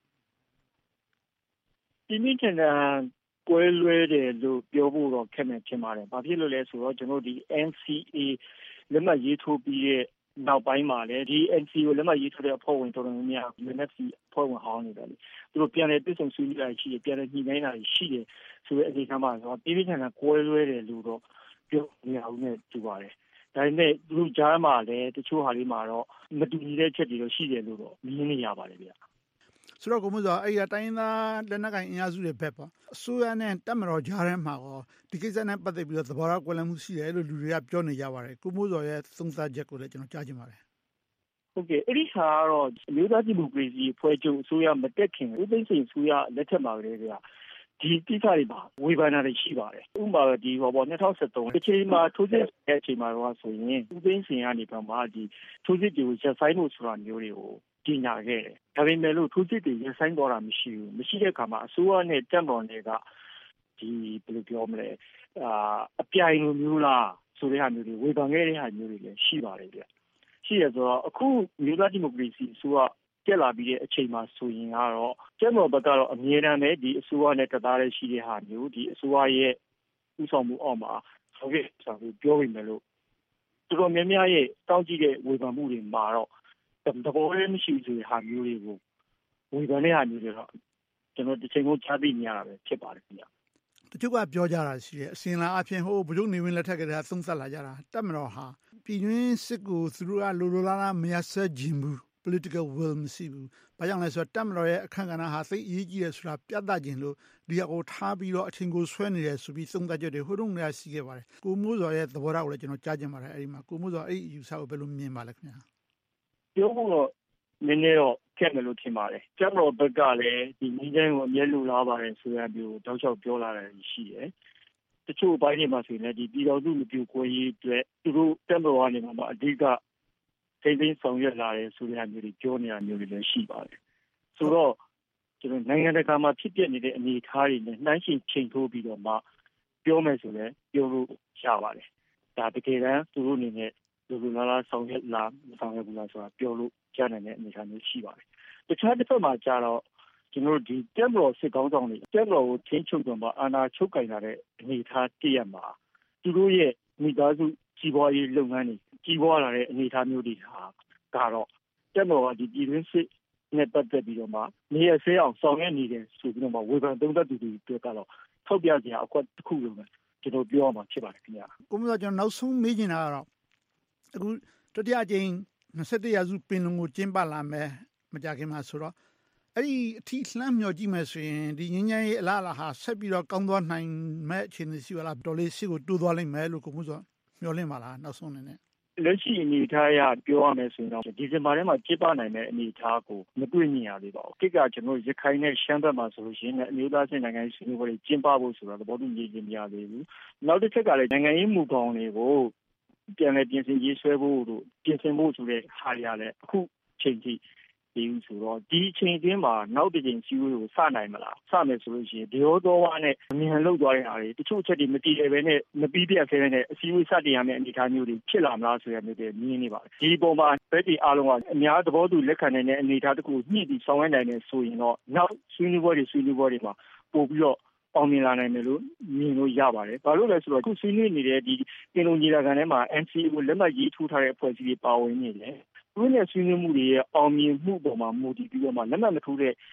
ပြင်းပြင်းထန်ထန်ကွဲလွဲတယ်လို့ပြောဖို့တော့ခက်နေဖြစ်ပါတယ်။ဘာဖြစ်လို့လဲဆိုတော့ကျွန်တော်ဒီ NCA လက်မှတ်ရေးထိုးပြီးတဲ့နောက်ပိုင်းမှာလည်းဒီ NCA ကိုလက်မှတ်ရေးထိုးတဲ့အဖွဲ့ဝင်တော်တော်များများ UNFC အဖွဲ့ဝင်ဟောင်းနေတယ်လေ။သူတို့ပြန်လည်ပြည်ဆုံဆွေးနွေးတာရှိတယ်ပြန်လည်ညှိနှိုင်းတာရှိတယ်ဆိုတဲ့အနေအထားမှာဆိုတော့ပြင်းပြင်းထန်ထန်ကွဲလွဲတယ်လို့တော့ပြောနေအောင်နဲ့တူပါတယ်။ဒါပေမဲ့သူတို့ကြားမှာလည်းတချို့ဟာလေးမှာတော့မတူညီတဲ့ချက်တွေတော့ရှိတယ်လို့တော့မြင်နေရပါတယ်ဗျာ။ဆိုတော့ကိုမို့ဆိုအဲ့ဒီတိုင်းသားလက်နက်ကိုင်အင်အားစုတွေဘက်ပေါ့အစိုးရနဲ့တပ်မတော်ကြားထဲမှာရောဒီကိစ္စနဲ့ပတ်သက်ပြီးတော့သဘောထားကွဲလွဲမှုရှိတယ်လို့လူတွေကပြောနေကြပါတယ်ကိုမို့ဆိုရဲ့သုံးသပ်ချက်ကိုလည်းကျွန်တော်ကြားချင်ပါတယ်ဟုတ်ကဲ့အဲ့ဒီဟာကတော့မျိုးသားဒီမိုကရေစီဖွဲ့ချုပ်အစိုးရမတက်ခင်ဦးသိန်းစိန်အစိုးရလက်ထက်မှာကလေးကဒီကိစ္စတွေမှာဝေဖန်တာတွေရှိပါတယ်ဥပမာဒီ2013အချိန်မှာထိုးစစ်တဲ့အချိန်မှာတော့ဆိုရင်ဦးသိန်းစိန်ကနေပြန်မှဒီထိုးစစ်တွေကိုရပ်ဆိုင်းဖို့ဆိုတာမျိုးတွေကိုကြီးညာခဲ့တယ်ဒါပေမဲ့လို့ထိုးစစ်တွေရပ်ဆိုင်းတော့တာမရှိဘူးမရှိတဲ့အခါမှာအစိုးရနဲ့တပ်မတော်တွေကဒီဘယ်လိုပြောမလဲအပြိုင်လိုမျိုးလားဆိုတဲ့ဟာမျိုးတွေဝေဖန်ခဲ့တဲ့ဟာမျိုးတွေလည်းရှိပါတယ်ဗျရှိရဆိုတော့အခုမျိုးသားဒီမိုကရေစီအစိုးရတက်လာပြီးတဲ့အချိန်မှာဆိုရင်ကတော့ကျမတို့ဘက်ကတော့အမြဲတမ်းပဲဒီအစိုးရနဲ့တသားတည်းရှိတဲ့ဟာမျိုးဒီအစိုးရရဲ့ဥဆောင်မှုအောက်မှာဆောင်ရွက်ဆောင်ပြောပြီးမယ်လို့တော်တော်များများရဲ့တောင်းကြည့်တဲ့ဝေဖန်မှုတွေမှာတော့တဘောလေးမရှိဘူးဆိုတဲ့ဟာမျိုးတွေကိုဝေဖန်တဲ့ဟာမျိုးတွေတော့ကျွန်တော်တစ်ချိန်လုံးကြားသိနေရတာပဲဖြစ်ပါတယ်ခင်ဗျာတချို့ကပြောကြတာရှိတယ်အစင်လာအဖြစ်ဟိုဘုရုပ်နေဝင်လက်ထက်ကတည်းကသုံးသပ်လာကြတာတပ်မတော်ဟာပြည်တွင်းစစ်ကိုသူတို့ကလိုလားလားမရဆဲခြင်းဘူး political will မရှိဘူး။ဘာကြောင့်လဲဆိုတော့တပ်မတော်ရဲ့အခန့်ကဏ္ဍဟာသိအရေးကြီးတယ်ဆိုတာပြသခြင်းလို့ဒီအကိုထားပြီးတော့အချိန်ကိုဆွဲနေတယ်ဆိုပြီးသုံးသပ်ကြတယ်ဟိုတုန်းကရှိခဲ့ပါတယ်။ကိုမိုးစော်ရဲ့သဘောထားကိုလည်းကျွန်တော်ကြားချင်ပါတယ်အဲ့ဒီမှာကိုမိုးစော်အဲ့ဒီယူဆကိုဘယ်လိုမြင်ပါလဲခင်ဗျာ။ပြောဖို့တော့နည်းနည်းတော့ခက်မယ်လို့ထင်ပါတယ်။တပ်မတော်ဘက်ကလည်းဒီငင်းချင်းကိုအမြဲလိုလားပါတယ်ဆိုရမျိုးတောက်လျှောက်ပြောလာတယ်ရှိတယ်။တချို့ဘိုင်းတွေမှာဆိုရင်လည်းဒီပြည်တော်စုမပြိုကွဲရေးအတွက်သူတို့တပ်မတော်ကနေမှအဓိကထိန်းသိမ်းဆောင်ရွက်လာတယ်ဆိုတဲ့မျိုးတွေပြောနေတာမျိုးတွေလည်းရှိပါတယ်။ဆိုတော့ကျွန်တော်နိုင်ငံတကာမှာဖြစ်ပျက်နေတဲ့အနေအထားတွေနဲ့နှိုင်းယှဉ်ချိန်ထိုးပြီးတော့မှပြောမယ်ဆိုလည်းပြောလို့ရပါတယ်။ဒါတကယ်တမ်းသူတို့အနေနဲ့လူလာလာဆောင်ရွက်လာမဆောင်ရွက်ဘူးလားဆိုတာပြောလို့ကြားနိုင်တဲ့အနေအထားမျိုးရှိပါတယ်။တခြားတစ်ဖက်မှာကျတော့ကျွန်တော်ဒီတပ်မတော်စစ်ကောင်းဆောင်တွေတပ်မတော်ကိုထိန်းချုပ်တော့မှအာဏာချုပ်ကင်လာတဲ့အနေအထားတည့်ရမှာသူတို့ရဲ့မိသားစုကြီးပွားရေးလုပ်ငန်းတွေကြီးပွားလာတဲ့အနေအထားမျိုးတွေဟာကတော့တပ်မတော်ကဒီပြည်တွင်းစစ်နဲ့ပတ်သက်ပြီးတော့မှနေရဆဲအောင်ဆောင်ရွက်နေတယ်ဆိုပြီးတော့မှဝေဖန်သုံးသပ်သူတွေကတော့ထောက်ပြစရာအကွက်တစ်ခုလို့ပဲကျွန်တော်ပြောရမှာဖြစ်ပါတယ်ခင်ဗျာကိုမျိုးကျွန်တော်နောက်ဆုံးမေးချင်တာကတော့အခုတတိယအကြိမ်21ရာစုပင်လုံကိုကျင်းပလာမယ်မကြခင်မှာဆိုတော့အဲ့ဒီအထီးလှမ်းမျှော်ကြည့်မယ်ဆိုရင်ဒီငင်းငင်းရေးအလားအလာဟာဆက်ပြီးတော့ကောင်းသွားနိုင်မဲ့အခြေအနေရှိပါလားတော်လေးရှိကိုတိုးသွားလိမ့်မယ်လို့ကိုမျိုးမျှော်လင့်ပါလားနောက်ဆုံးအနေနဲ့လက်ရှိအနေအထားအရပြောရမယ်ဆိုရင်တော့ဒီဇင်ဘာထဲမှာကျင်းပနိုင်တဲ့အနေအထားကိုမတွေ့မြင်ရသေးပါဘူး။ကိကကျွန်တော်ရခိုင်နဲ့ရှမ်းဘက်မှာဆိုလို့ရှိရင်အမျိုးသားချင်းနိုင်ငံရေးဆွေးနွေးပွဲတွေကျင်းပဖို့ဆိုတာသဘောတူညီခြင်းမရသေးဘူး။နောက်တစ်ချက်ကလည်းနိုင်ငံရေးမူပေါင်းတွေကိုပြန်လည်ပြင်ဆင်ရေးဆွဲဖို့တို့ပြင်ဆင်ဖို့ဆိုတဲ့ဟာရလည်းအခုချိန်ထိဒီဆိုတော့ဒီအချိန်တွင်းမှာနောက်တစ်ချိန်စီးပွားရေးကိုစနိုင်မလားစမယ်ဆိုလို့ရှိရင်ဒီရောတော်ဝါနဲ့အမြန်လောက်သွားတဲ့ဟာတွေတချို့အချက်တွေမတည်တယ်ပဲနဲ့မပြီးပြတ်ခဲနဲ့အစည်းအဝေးစတင်ရမယ့်အနေအထားမျိုးတွေဖြစ်လာမလားဆိုရမျိုးတွေမြင်နေပါတယ်ဒီပုံမှာဘက်တီအားလုံးကအများသဘောတူလက်ခံနိုင်တဲ့အနေအထားတစ်ခုညှိပြီးဆောင်ရွက်နိုင်တယ်ဆိုရင်တော့နောက်ဆွေးနွေးပွဲတွေမှာပို့ပြီးတော့အောင်မြင်လာနိုင်တယ်လို့မြင်လို့ရပါတယ်။ဘာလို့လဲဆိုတော့အခုဆွေးနွေးနေတဲ့ဒီပြည်လုံးကြီးလာကန်ထဲမှာ NCA ကိုလက်မှတ်ရေးထိုးထားတဲ့အဖွဲ့အစည်းတွေပါဝင်နေတယ်။သူတို့နဲ့ဆွေးနွေးမှုတွေရဲ့အောင်မြင်မှုပေါ်မှာမူတည်ပြီးတော့မှလက်မှတ်မထိုးတဲ့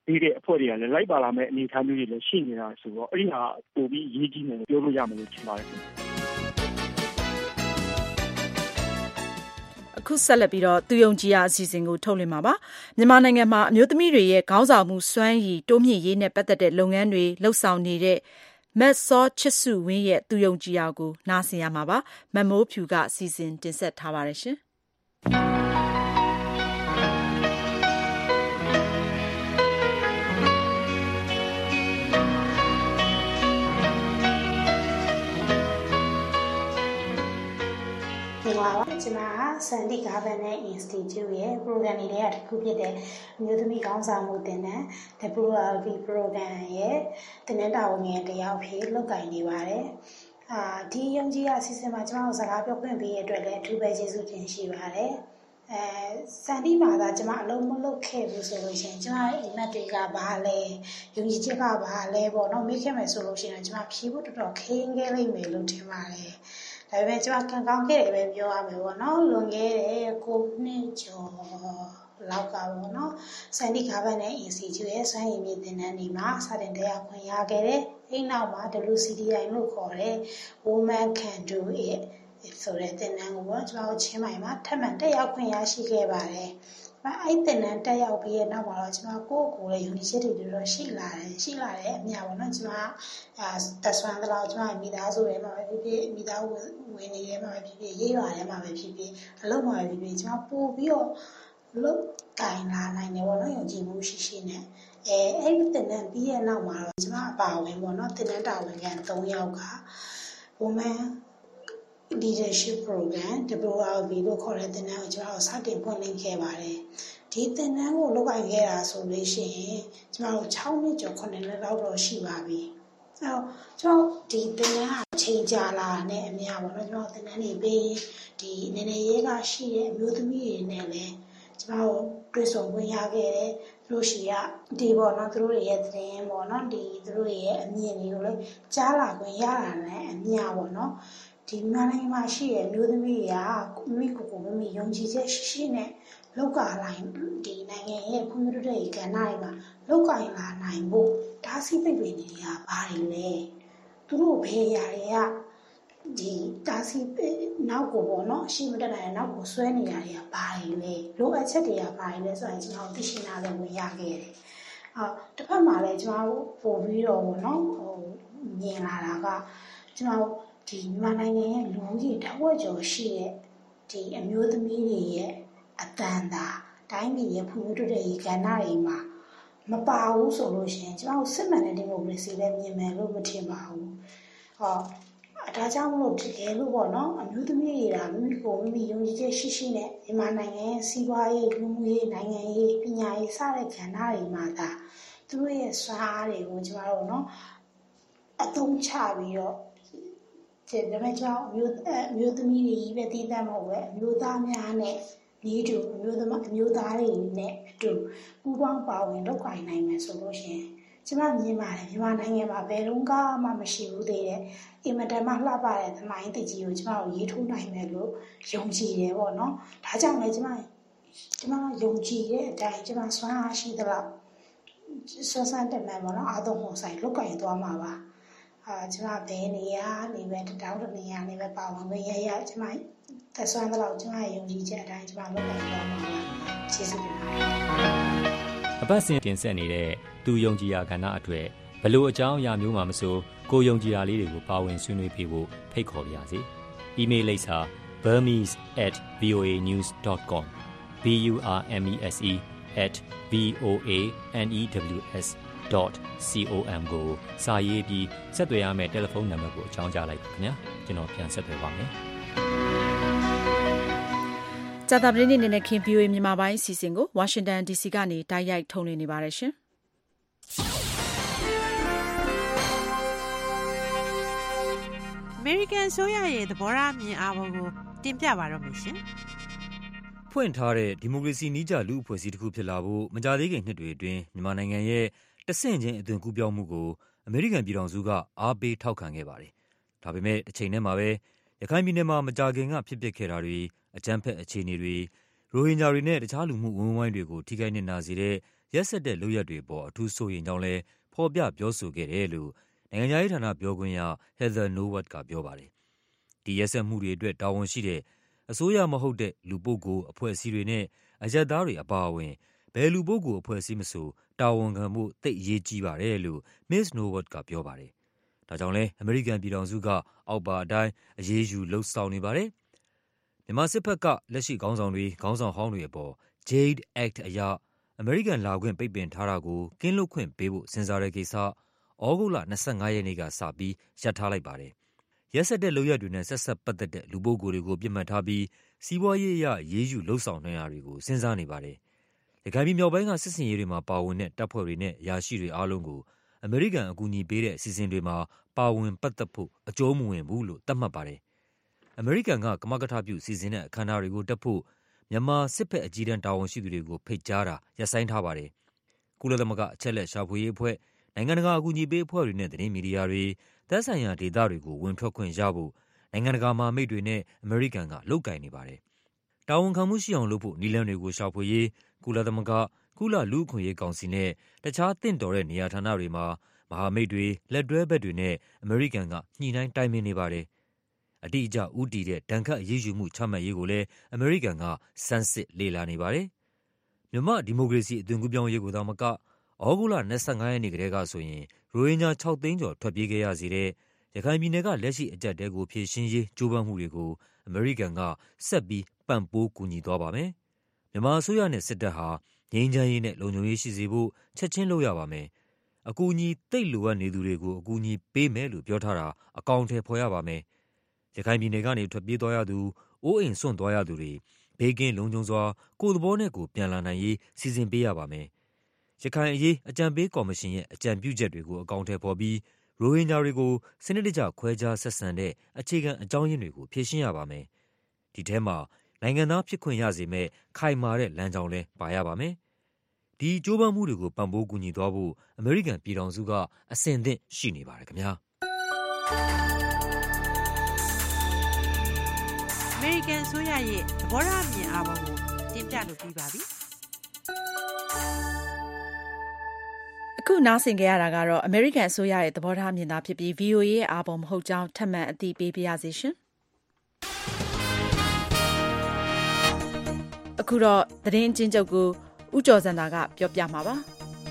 ပေးတဲ့အဖွဲ့တွေကလည်းလိုက်ပါလာမဲ့အနေအထားမျိုးတွေလည်းရှိနေတာဆိုတော့အဲ့ဒီဟာပိုပြီးအရေးကြီးတယ်ပြောလို့ရမယ်လို့ထင်ပါတယ်အခုဆက်လက်ပြီးတော့သူယုံကြည်ရာအစီအစဉ်ကိုထုတ်လွှင့်မှာပါမြန်မာနိုင်ငံမှာအမျိုးသမီးတွေရဲ့ခေါင်းဆောင်မှုစွမ်းရည်တိုးမြင့်ရေးနဲ့ပတ်သက်တဲ့လုပ်ငန်းတွေလှုပ်ဆောင်နေတဲ့မတ်စောချစ်စုဝင်းရဲ့သူယုံကြည်ရာကိုနားဆင်ရမှာပါမမိုးဖြူကစီစဉ်တင်ဆက်ထားပါတယ်ရှင်ကျွန်မကစန်တီကာဗန်နဲ့ Institute ရဲ့ program တွေထဲကတစ်ခုဖြစ်တဲ့အမျိုးသမီးခေါင်းဆောင်မှုသင်တန်း WLB program ရဲ့သင်တန်းတာဝန်ငယ်တယောက်ဖြစ်လုပ်ကိုင်နေပါတယ်။ဒီယုံကြည်ရာအစီအစဉ်မှာကျွန်မတို့စကားပြောခွင့်ပေးရတဲ့အတွက်လည်းအထူးပဲကျေးဇူးတင်ရှိပါတယ်။စန်တီမှာသာကျွန်မအလုံးမလုပ်ခဲ့ဘူးဆိုလို့ရှိရင်ကျွန်မရဲ့အိမ်မက်တွေကဘာလဲယုံကြည်ချက်ကဘာလဲပေါ့နော်မေးခဲ့မယ်ဆိုလို့ရှိရင်ကျွန်မဖြေဖို့တော်တော်ခင်းခဲလိမ့်မယ်လို့ထင်ပါတယ်။ဒါပေမဲ့ကျွန်မခံကောင်းခဲ့တယ်ပဲပြောရမယ်ပေါ့နော်လွန်ခဲ့တဲ့9နှစ်ကျော်လောက်ကပေါ့နော်စန်တီကာဗန်နဲ့ Institute ရဲ့စွမ်းရည်မြင့်သင်တန်းတွေမှာစတင်တက်ခွင့်ရခဲ့တယ်အဲ့နောက်မှာ WCDI လို့ခေါ်တဲ့ Women Can Do It ဆိုတဲ့သင်တန်းကိုကျွန်တော်ချင်းမိုင်မှာထပ်မံတက်ရောက်ခွင့်ရရှိခဲ့ပါတယ်အဲ့သင်တန်းတက်ရောက်ပြီးတဲ့နောက်မှာတော့ကျွန်မကိုယ်ယုံကြည်ချက်တွေတော့ရှိလာတယ်အများပေါ့နော်ကျွန်မတက်ဆွမ်းတော့ကျွန်မမိသားစုရဲ့မှာပဲဖြစ်ဖြစ်မိသားဝင်နေတဲ့မှာပဲဖြစ်ဖြစ်ရေးပါတယ်မှာပဲဖြစ်ဖြစ်အလုပ်မှာပဲဖြစ်ဖြစ်ကျွန်မပို့ပြီးတော့လုပ်ကိုင်လာနိုင်တယ်ပေါ့နော်ယုံကြည်မှုရှိနဲ့အဲ့ဒီသင်တန်းပြီးတဲ့နောက်မှာတော့ကျွန်မအပါဝင်ပေါ့နော်သင်တန်းတာဝန်ခံ3ယောက်က Women Leadership Program WLB လို့ခေါ်တဲ့သင်တန်းကိုကျွန်တော်စတင်ဖွင့်လှစ်ခဲ့ပါတယ်ဒီသင်တန်းကိုလုပ်ကိုင်ခဲ့တာဆိုလို့ရှိရင်ကျွန်တော်6နှစ်ကျော်9နှစ်လောက်တော့ရှိပါပြီအဲ့တော့ကျွန်တော်ဒီသင်တန်းကချိန်ကြာလာတဲ့အများပေါ့နော်ကျွန်တော်သင်တန်းတွေပြီးဒီနည်းနည်းရေးကရှိတဲ့အမျိုးသမီးတွေနဲ့လည်းကျွန်တော်တွေ့ဆုံခွင့်ရခဲ့တယ်သူတို့ရှိရဒီပေါ့နော်သူတို့ရဲ့သတင်းပေါ့နော်ဒီသူတို့ရဲ့အမြင်တွေကိုလည်းကြားလာခွင့်ရတာနဲ့အများပေါ့နော်ဒီနိုင်ငံမှာရှိတဲ့မျိုးသမီးတွေကမိယုံကြည်ချက်ရှိနဲ့လောက်ကလိုက်ဒီနိုင်ငံရဲ့ဖွံ့ဖြိုးတဲ့ကဏ္ဍတွေမှာလောက်ကင်လာနိုင်ဖို့ဒါစီပိတ်ပင်တွေကဘာတွေလဲသူတို့ဘယ်ရာတွေကဒီဒါစီနောက်ကိုပေါ့နော်ရှိမတက်နိုင်တဲ့နောက်ကိုဆွဲနေတာတွေကဘာတွေလဲလိုအပ်ချက်တွေကဘာတွေလဲဆိုရင်ကျွန်တော်သိရှိနာလည်းဝင်ရခဲ့တယ်တစ်ဖက်မှာလည်းကျွန်တော်ပို့ပြီးတော့ပေါ့နော်မြင်လာတာကကျွန်တော်ဒီမြန်မာနိုင်ငံရဲ့လူကြီးတဝက်ကျော်ရှိတဲ့ဒီအမျိုးသမီးတွေရဲ့အတန်တာတိုင်းပြည်ရဲ့ဖွံ့ဖြိုးတိုးတက်ရေးကဏ္ဍတွေမှာမပါဘူးဆိုလို့ရှိရင်ကျွန်တော်စစ်မှန်တဲ့ဒီမိုကရေစီလည်းမြင်မယ်လို့မထင်ပါဘူး။ဒါကြောင့်မလို့တကယ်လို့ပေါ့နော်အမျိုးသမီးတွေကမိမိယုံကြည်ချက်ရှိနဲ့မြန်မာနိုင်ငံရဲ့စီးပွားရေးလူမှုရေးနိုင်ငံရေးပညာရေးစတဲ့ကဏ္ဍတွေမှာဒါသူတို့ရဲ့စွမ်းအားတွေကိုကျွန်တော်တို့နော်အသုံးချပြီးတော့ဒါပေမဲ့ကျွန်တော်အမျိုးသမီးတွေပဲတည်တတ်မဟုတ်ပဲအမျိုးသားများနဲ့ဒီတူအမျိုးသားတွေနဲ့အတူပူးပေါင်းပါဝင်လုပ်ကိုင်နိုင်မယ်ဆိုလို့ရှိရင်ကျွန်မမြင်ပါတယ်မြန်မာနိုင်ငံမှာဘယ်တော့မှမရှိဘူးသေးတဲ့အင်မတန်မှလှပတဲ့သမိုင်းတကြီးကိုကျွန်မရေးထိုးနိုင်မယ်လို့ယုံကြည်တယ်ပေါ့နော်ဒါကြောင့်လည်းကျွန်မယုံကြည်တဲ့အတိုင်းကျွန်မစွမ်းအားရှိသလောက်စွမ်းစမ်းတက်မှန်ပေါ့နော်အားလုံးဟိုဆိုင်လုပ်ကိုင်သွားမှာပါကျွန်မဘယ်နေရာနေပဲတောင်းတနေရာနေပဲပါဝင်ခွင့်ရကျွန်မသက်ဆွမ်းတော့ကျွန်မယုံကြည်ချက်အတိုင်းကျွန်မလုပ်နိုင်တော့မှာပါကျေးဇူးတင်ပါတယ်အပတ်စဉ်တင်ဆက်နေတဲ့သူယုံကြည်ရာကဏ္ဍအတွက်ဘလို့အကြောင်းအရာမျိုးမှမဆိုကိုယုံကြည်ရာလေးတွေကိုပါဝင်ဆွေးနွေးပေးဖို့ဖိတ်ခေါ်ပါရစေ။ email လိပ်စာ burmese@voanews.com burmese@voanews.com ကိုစာရေးပြီးဆက်သွယ်ရမယ့်တယ်လီဖုန်းနံပါတ်ကိုအကြောင်းကြားလိုက်ပါခင်ဗျာကျွန်တော်ပြန်ဆက်သွယ်ပါမယ်ကြာသပတေးနေ့နဲ့ခင် VOA မြန်မာပိုင်းအစီအစဉ်ကိုဝါရှင်တန် DC ကနေတိုက်ရိုက်ထုတ်လွှင့်နေပါတယ်ရှင်အမေရိကန်ဆိုရရဲ့သဘောထားမြင်အားပုံကိုတင်ပြပါတော့မယ်ရှင်ဖွင့်ထားတဲ့ဒီမိုကရေစီနည်းကျလူ့အဖွဲ့အစည်းတစ်ခုဖြစ်လာဖို့မကြာသေးခင်နှစ်တွေအတွင်းမြန်မာနိုင်ငံရဲ့တဆင့်ချင်းအသွင်ကူးပြောင်းမှုကိုအမေရိကန်ပြည်ထောင်စုကအားပေးထောက်ခံခဲ့ပါတယ်။ဒါပေမဲ့တစ်ချိန်တည်းမှာပဲရခိုင်ပြည်နယ်မှာမကြာခင်ကဖြစ်ပျက်ခဲ့တာတွေအကြမ်းဖက်အခြေအနေတွေရိုဟင်ဂျာတွေနဲ့တခြားလူမှုဝန်းဝိုင်းတွေကိုထိခိုက်နစ်နာစေတဲ့ရရက်စက်တဲ့လုပ်ရပ်တွေပေါ်အထူးစိုးရိမ်ကြောင်းလည်းဖော်ပြပြောဆိုခဲ့တယ်လို့နိုင်ငံခြားရေးဌာနပြောခွင့်ရ Heather Nauert ကပြောပါတယ်။ဒီရက်စက်မှုတွေအတွက်တာဝန်ရှိတဲ့အစိုးရမဟုတ်တဲ့လူပုဂ္ဂိုလ်အဖွဲ့အစည်းတွေနဲ့အရပ်သားတွေအပါအဝင်ဘယ်လူပုဂ္ဂိုလ်အဖွဲ့အစည်းမဆိုတာဝန်ခံမှုသိပ်အရေးကြီးပါတယ်လို့ Ms. Nauert ကပြောပါတယ်။ဒါကြောင့်လည်းအမေရိကန်ပြည်ထောင်စုကအောက်ပါအတိုင်းအရေးယူလှုံ့ဆော်နေပါတယ်။မြန်မာစစ်ဘက်ကလက်ရှိခေါင်းဆောင်ဟောင်းတွေအပေါ် Jade Act အရအမေရိကန်လာခွင့်ပိတ်ပင်ထားတာကိုကင်းလွတ်ခွင့်ပေးဖို့စဉ်းစားတဲ့ကိစ္စဩဂုတ်လ25 ရက်နေ့ကစပြီးရပ်ထားလိုက်ပါတယ်။ရက်စက်တဲ့လုပ်ရပ်တွေနဲ့ဆက်စပ်ပတ်သက်တဲ့လူပုဂ္ဂိုလ်တွေကိုပြစ်မှတ်ထားပြီးစီးပွားရေးအရရေးယူလှုံ့ဆော်နိုင်တာတွေကိုစဉ်းစားနေပါတယ်။ရခိုင်ပြည်မြောက်ပိုင်းကစစ်စင်ရေးတွေမှာပါဝင်တဲ့တပ်ဖွဲ့တွေနဲ့အရာရှိတွေအားလုံးကိုအမေရိကန်အကူအညီပေးတဲ့အစီအစဉ်တွေမှာပါဝင်ပတ်သက်ဖို့အကျိုးမဝင်ဘူးလို့သတ်မှတ်ပါတယ်။အမေရိကန်ကကမကထပြုစီစဉ်တဲ့အခမ်းအနားတွေကိုတက်ဖို့မြန်မာစစ်ဘက်အကြီးတန်းတာဝန်ရှိသူတွေကိုဖိတ်ကြားတာရပ်ဆိုင်းထားပါတယ်။ကုလသမဂ္ဂအချက်လက်ရှာဖွေရေးအဖွဲ့နိုင်ငံတကာအကူအညီပေးအဖွဲ့တွေနဲ့သတင်းမီဒီယာတွေသက်ဆိုင်ရာဒေသတွေကိုဝင်ထွက်ခွင့်ရဖို့နိုင်ငံတကာမဟာမိတ်တွေနဲ့အမေရိကန်ကလုပ်ကိုင်နေပါတယ်။တာဝန်ခံမှုရှိအောင်လုပ်ဖို့နည်းလမ်းတွေကိုရှာဖွေရေးကုလသမဂ္ဂကုလလူ့အခွင့်အရေးကောင်စီနဲ့တခြားသင့်တော်တဲ့နေရာဌာနတွေမှာမဟာမိတ်တွေလက်တွဲဘက်တွေနဲ့အမေရိကန်ကညှိနှိုင်းတိုင်ပင်နေပါတယ်။အတိအကျဦးတည်တဲ့ဒဏ်ခတ်အရေးယူမှုချမှတ်ရေးကိုလည်းအမေရိကန်ကစမ်းစစ်လေ့လာနေပါတယ်။မြန်မာဒီမိုကရေစီအသွင်ကူးပြောင်းရေးကိုသာမကဩဂုတ်လ25 ရက်နေ့ကတည်းကဆိုရင်ရိုဟင်ဂျာ6 သိန်းကျော်ထွက်ပြေးခဲ့ရစေတဲ့ရခိုင်ပြည်နယ်ကလက်ရှိအကျပ်တဲကိုဖြေရှင်းရေးကြိုးပမ်းမှုတွေကိုအမေရိကန်ကဆက်ပြီးပံ့ပိုးကူညီသွားပါမယ်။မြန်မာအစိုးရနဲ့စစ်တပ်ဟာငြိမ်းချမ်းရေးနဲ့လုံခြုံရေးရှိစေဖို့ချက်ချင်းလုပ်ရပါမယ်။အကူအညီသိပ်လိုအပ်နေသူတွေကိုအကူအညီပေးမယ်လို့ပြောထားတာအကောင်အထည်ဖော်ရပါမယ်။ရခိုင်ပြည်နယ်ကနေထွက်ပြေးသွားရသူအိုးအိမ်စွန့်သွားရသူတွေဘေးကင်းလုံခြုံစွာကိုယ်သဘောနဲ့ကိုယ်ပြန်လာနိုင်ရေးစီစဉ်ပေးရပါမယ်။ရခိုင်အရေးအကြံပေးကော်မရှင်ရဲ့အကြံပြုချက်တွေကိုအကောင်အထည်ဖော်ပြီးရိုဟင်ဂျာတွေကိုစနစ်တကျခွဲခြားဆက်ဆံတဲ့အခြေခံအကြောင်းရင်းတွေကိုဖြေရှင်းရပါမယ်။ဒီထဲမှာနိုင်ငံသားဖြစ်ခွင့်ရစေမဲ့ခိုင်မာတဲ့လမ်းကြောင်းလည်းပါရပါမယ်။ဒီကြိုးပမ်းမှုတွေကိုပံ့ပိုးကူညီသွားဖို့အမေရိကန်ပြည်ထောင်စုကအဆင်သင့်ရှိနေပါတယ်ခင်ဗျာ။အမေရိကန်အစိုးရရဲ့သဘောထားအမြင်အာဘော်ကိုတင်ပြလို့ပြီးပါပြီ။အခုနားဆင်ကြရတာကတော့အမေရိကန်အစိုးရရဲ့သဘောထားမြင်တာဖြစ်ပြီး VOA ရဲ့အာဘော်မဟုတ်ကြောင်းထပ်မံအသိပေးပါရစေရှင်။အခုတော့သတင်းအကျဉ်းချုပ်ကိုဦးကျော်စံသာကပြောပြမှာပါ။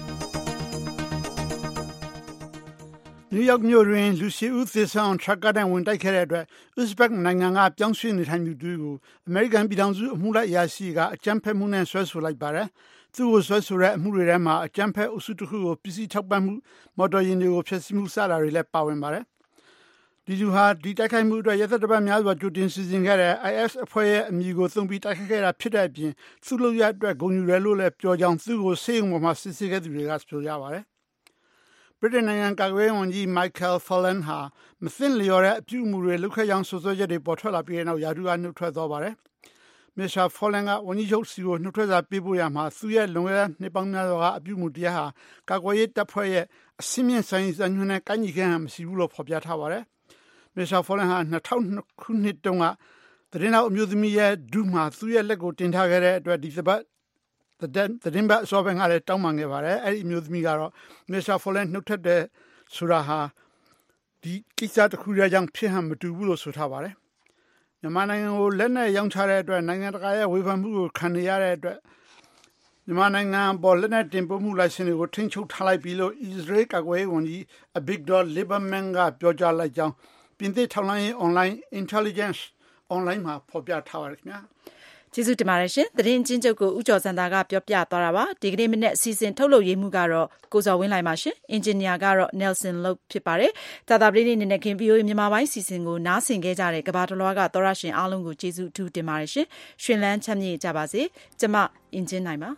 နယူးယောက်မြို့တွင်လူရှိဦးသေဆောင်ထရပ်ကားနဲ့ဝင်တိုက်ခဲ့တဲ့အတွက်ဥဇဘက်နိုင်ငံကပြောင်းရွှေ့နေထိုင်သူတွေကိုအမေရိကန်ပြည်ထောင်စုအမှုလိုက်အရာရှိကအကြမ်းဖက်မှုနဲ့ဆွဲဆိုလိုက်ပါတယ်။သူ့ကိုဆွဲဆိုတဲ့အမှုတွေထဲမှာအကြမ်းဖက်အုပ်စုတစ်ခုကိုပစ္စည်းထောက်ပံ့မှုမော်တော်ယာဉ်တွေကိုဖျက်ဆီးမှုစတာတွေလည်းပါဝင်ပါတယ်။ဒီလူဟာဒီတိုက်ခိုက်မှုအတွက်ရက်သက်တစ်ပတ်များစွာကြိုတင်စီစဉ်ခဲ့တဲ့ IS အဖွဲ့ရဲ့အမည်ကိုသုံးပြီးတိုက်ခိုက်ခဲ့တာဖြစ်တဲ့အပြင်သူ့လုပ်ရအတွက်ဂုဏ်ယူတယ်လို့လည်းပြောကြောင်းသူ့ကိုဆေးရုံပေါ်မှာစစ်ဆေးခဲ့သူတွေကပြောကြပါတယ်။ဗြိတိန်နိုင်ငံကာကွယ်ရေးဝန်ကြီး Michael Fallon ဟာမသင့်လျော်တဲ့အပြုအမူတွေလုပ်ခဲ့ကြောင်းစွပ်စွဲချက်တွေပေါ်ထွက်လာပြီးတဲ့နောက်ရာထူးကနှုတ်ထွက်သွားပါတယ်။ Mr. Fallon ကဝန်ကြီးချုပ်စီကိုနှုတ်ထွက်စာပေးပို့ရမှာသူ့ရဲ့လွန်ခဲ့တဲ့နှစ်ပေါင်းများစွာကအပြုအမူတရားဟာကာကွယ်ရေးတပ်ဖွဲ့ရဲ့အစည်းအဝေးဆိုင်ရာညွှန်နဲ့ကိုက်ညီခဲ့ဟန်မရှိဘူးလို့ဖော်ပြထားပါတယ်။ Mr. Fallon ဟာ2002ခုနှစ်တုန်းကသတင်းတော်အမျိုးသမီးရဲ့ဒုမှာသူ့ရဲ့လက်ကိုတင်ထားခဲ့တဲ့အတွက်ဒီသပတ်သတင်းပတ်အစောပိုင်းကလည်းတောင်းပန်ခဲ့ပါတယ်။အဲ့ဒီအမျိုးသမီးကတော့ Mr. Fallon နှုတ်ထွက်တဲ့ဆိုတာဟာဒီကိစ္စတစ်ခုတည်းကြောင့်ဖြစ်ဟန်မတူဘူးလို့ဆိုထားပါတယ်။မြန်မာနိုင်ငံကိုလက်နက်ရောင်းချတဲ့အတွက်နိုင်ငံတကာရဲ့ဝေဖန်မှုကိုခံနေရတဲ့အတွက်မြန်မာနိုင်ငံပေါ်လက်နက်တင်ပို့မှုလိုင်စင်တွေကိုထိန်းချုပ်ထားလိုက်ပြီလို့ Israel ကာကွယ်ရေးဝန်ကြီး Avigdor Lieberman ကပြောကြားလိုက်ကြောင်းပြင်သစ်ထောက်လှမ်းရေး online intelligence online မှာဖော်ပြထားပါတယ်ခင်ဗျာ။ကျေးဇူးတင်ပါတယ်ရှင်သတင်းအကျဉ်းချုပ်ကိုဦးကျော်စံသာကပြောပြသွားတာပါဒီကနေ့မနေ့အစီအစဉ်ထုတ်လုပ်ရေးမှုကတော့ကိုဇော်ဝင်းလိုက်ပါရှင်အင်ဂျင်နီယာကတော့ Nelson Lope ဖြစ်ပါတယ်သာသာပရိနေနဲ့ခင် VOA မြန်မာပိုင်းစီစဉ်ကိုနားဆင်ခဲ့ကြတဲ့ကဘာတလွားကသောရရှင်အားလုံးကိုကျေးဇူးအထူးတင်ပါတယ်ရှင်ရှင်လန်းချမ်းမြေ့ကြပါစေကျမအင်ဂျင်နိုင်ပါ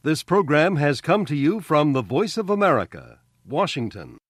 This program has come to you from the Voice of America, Washington.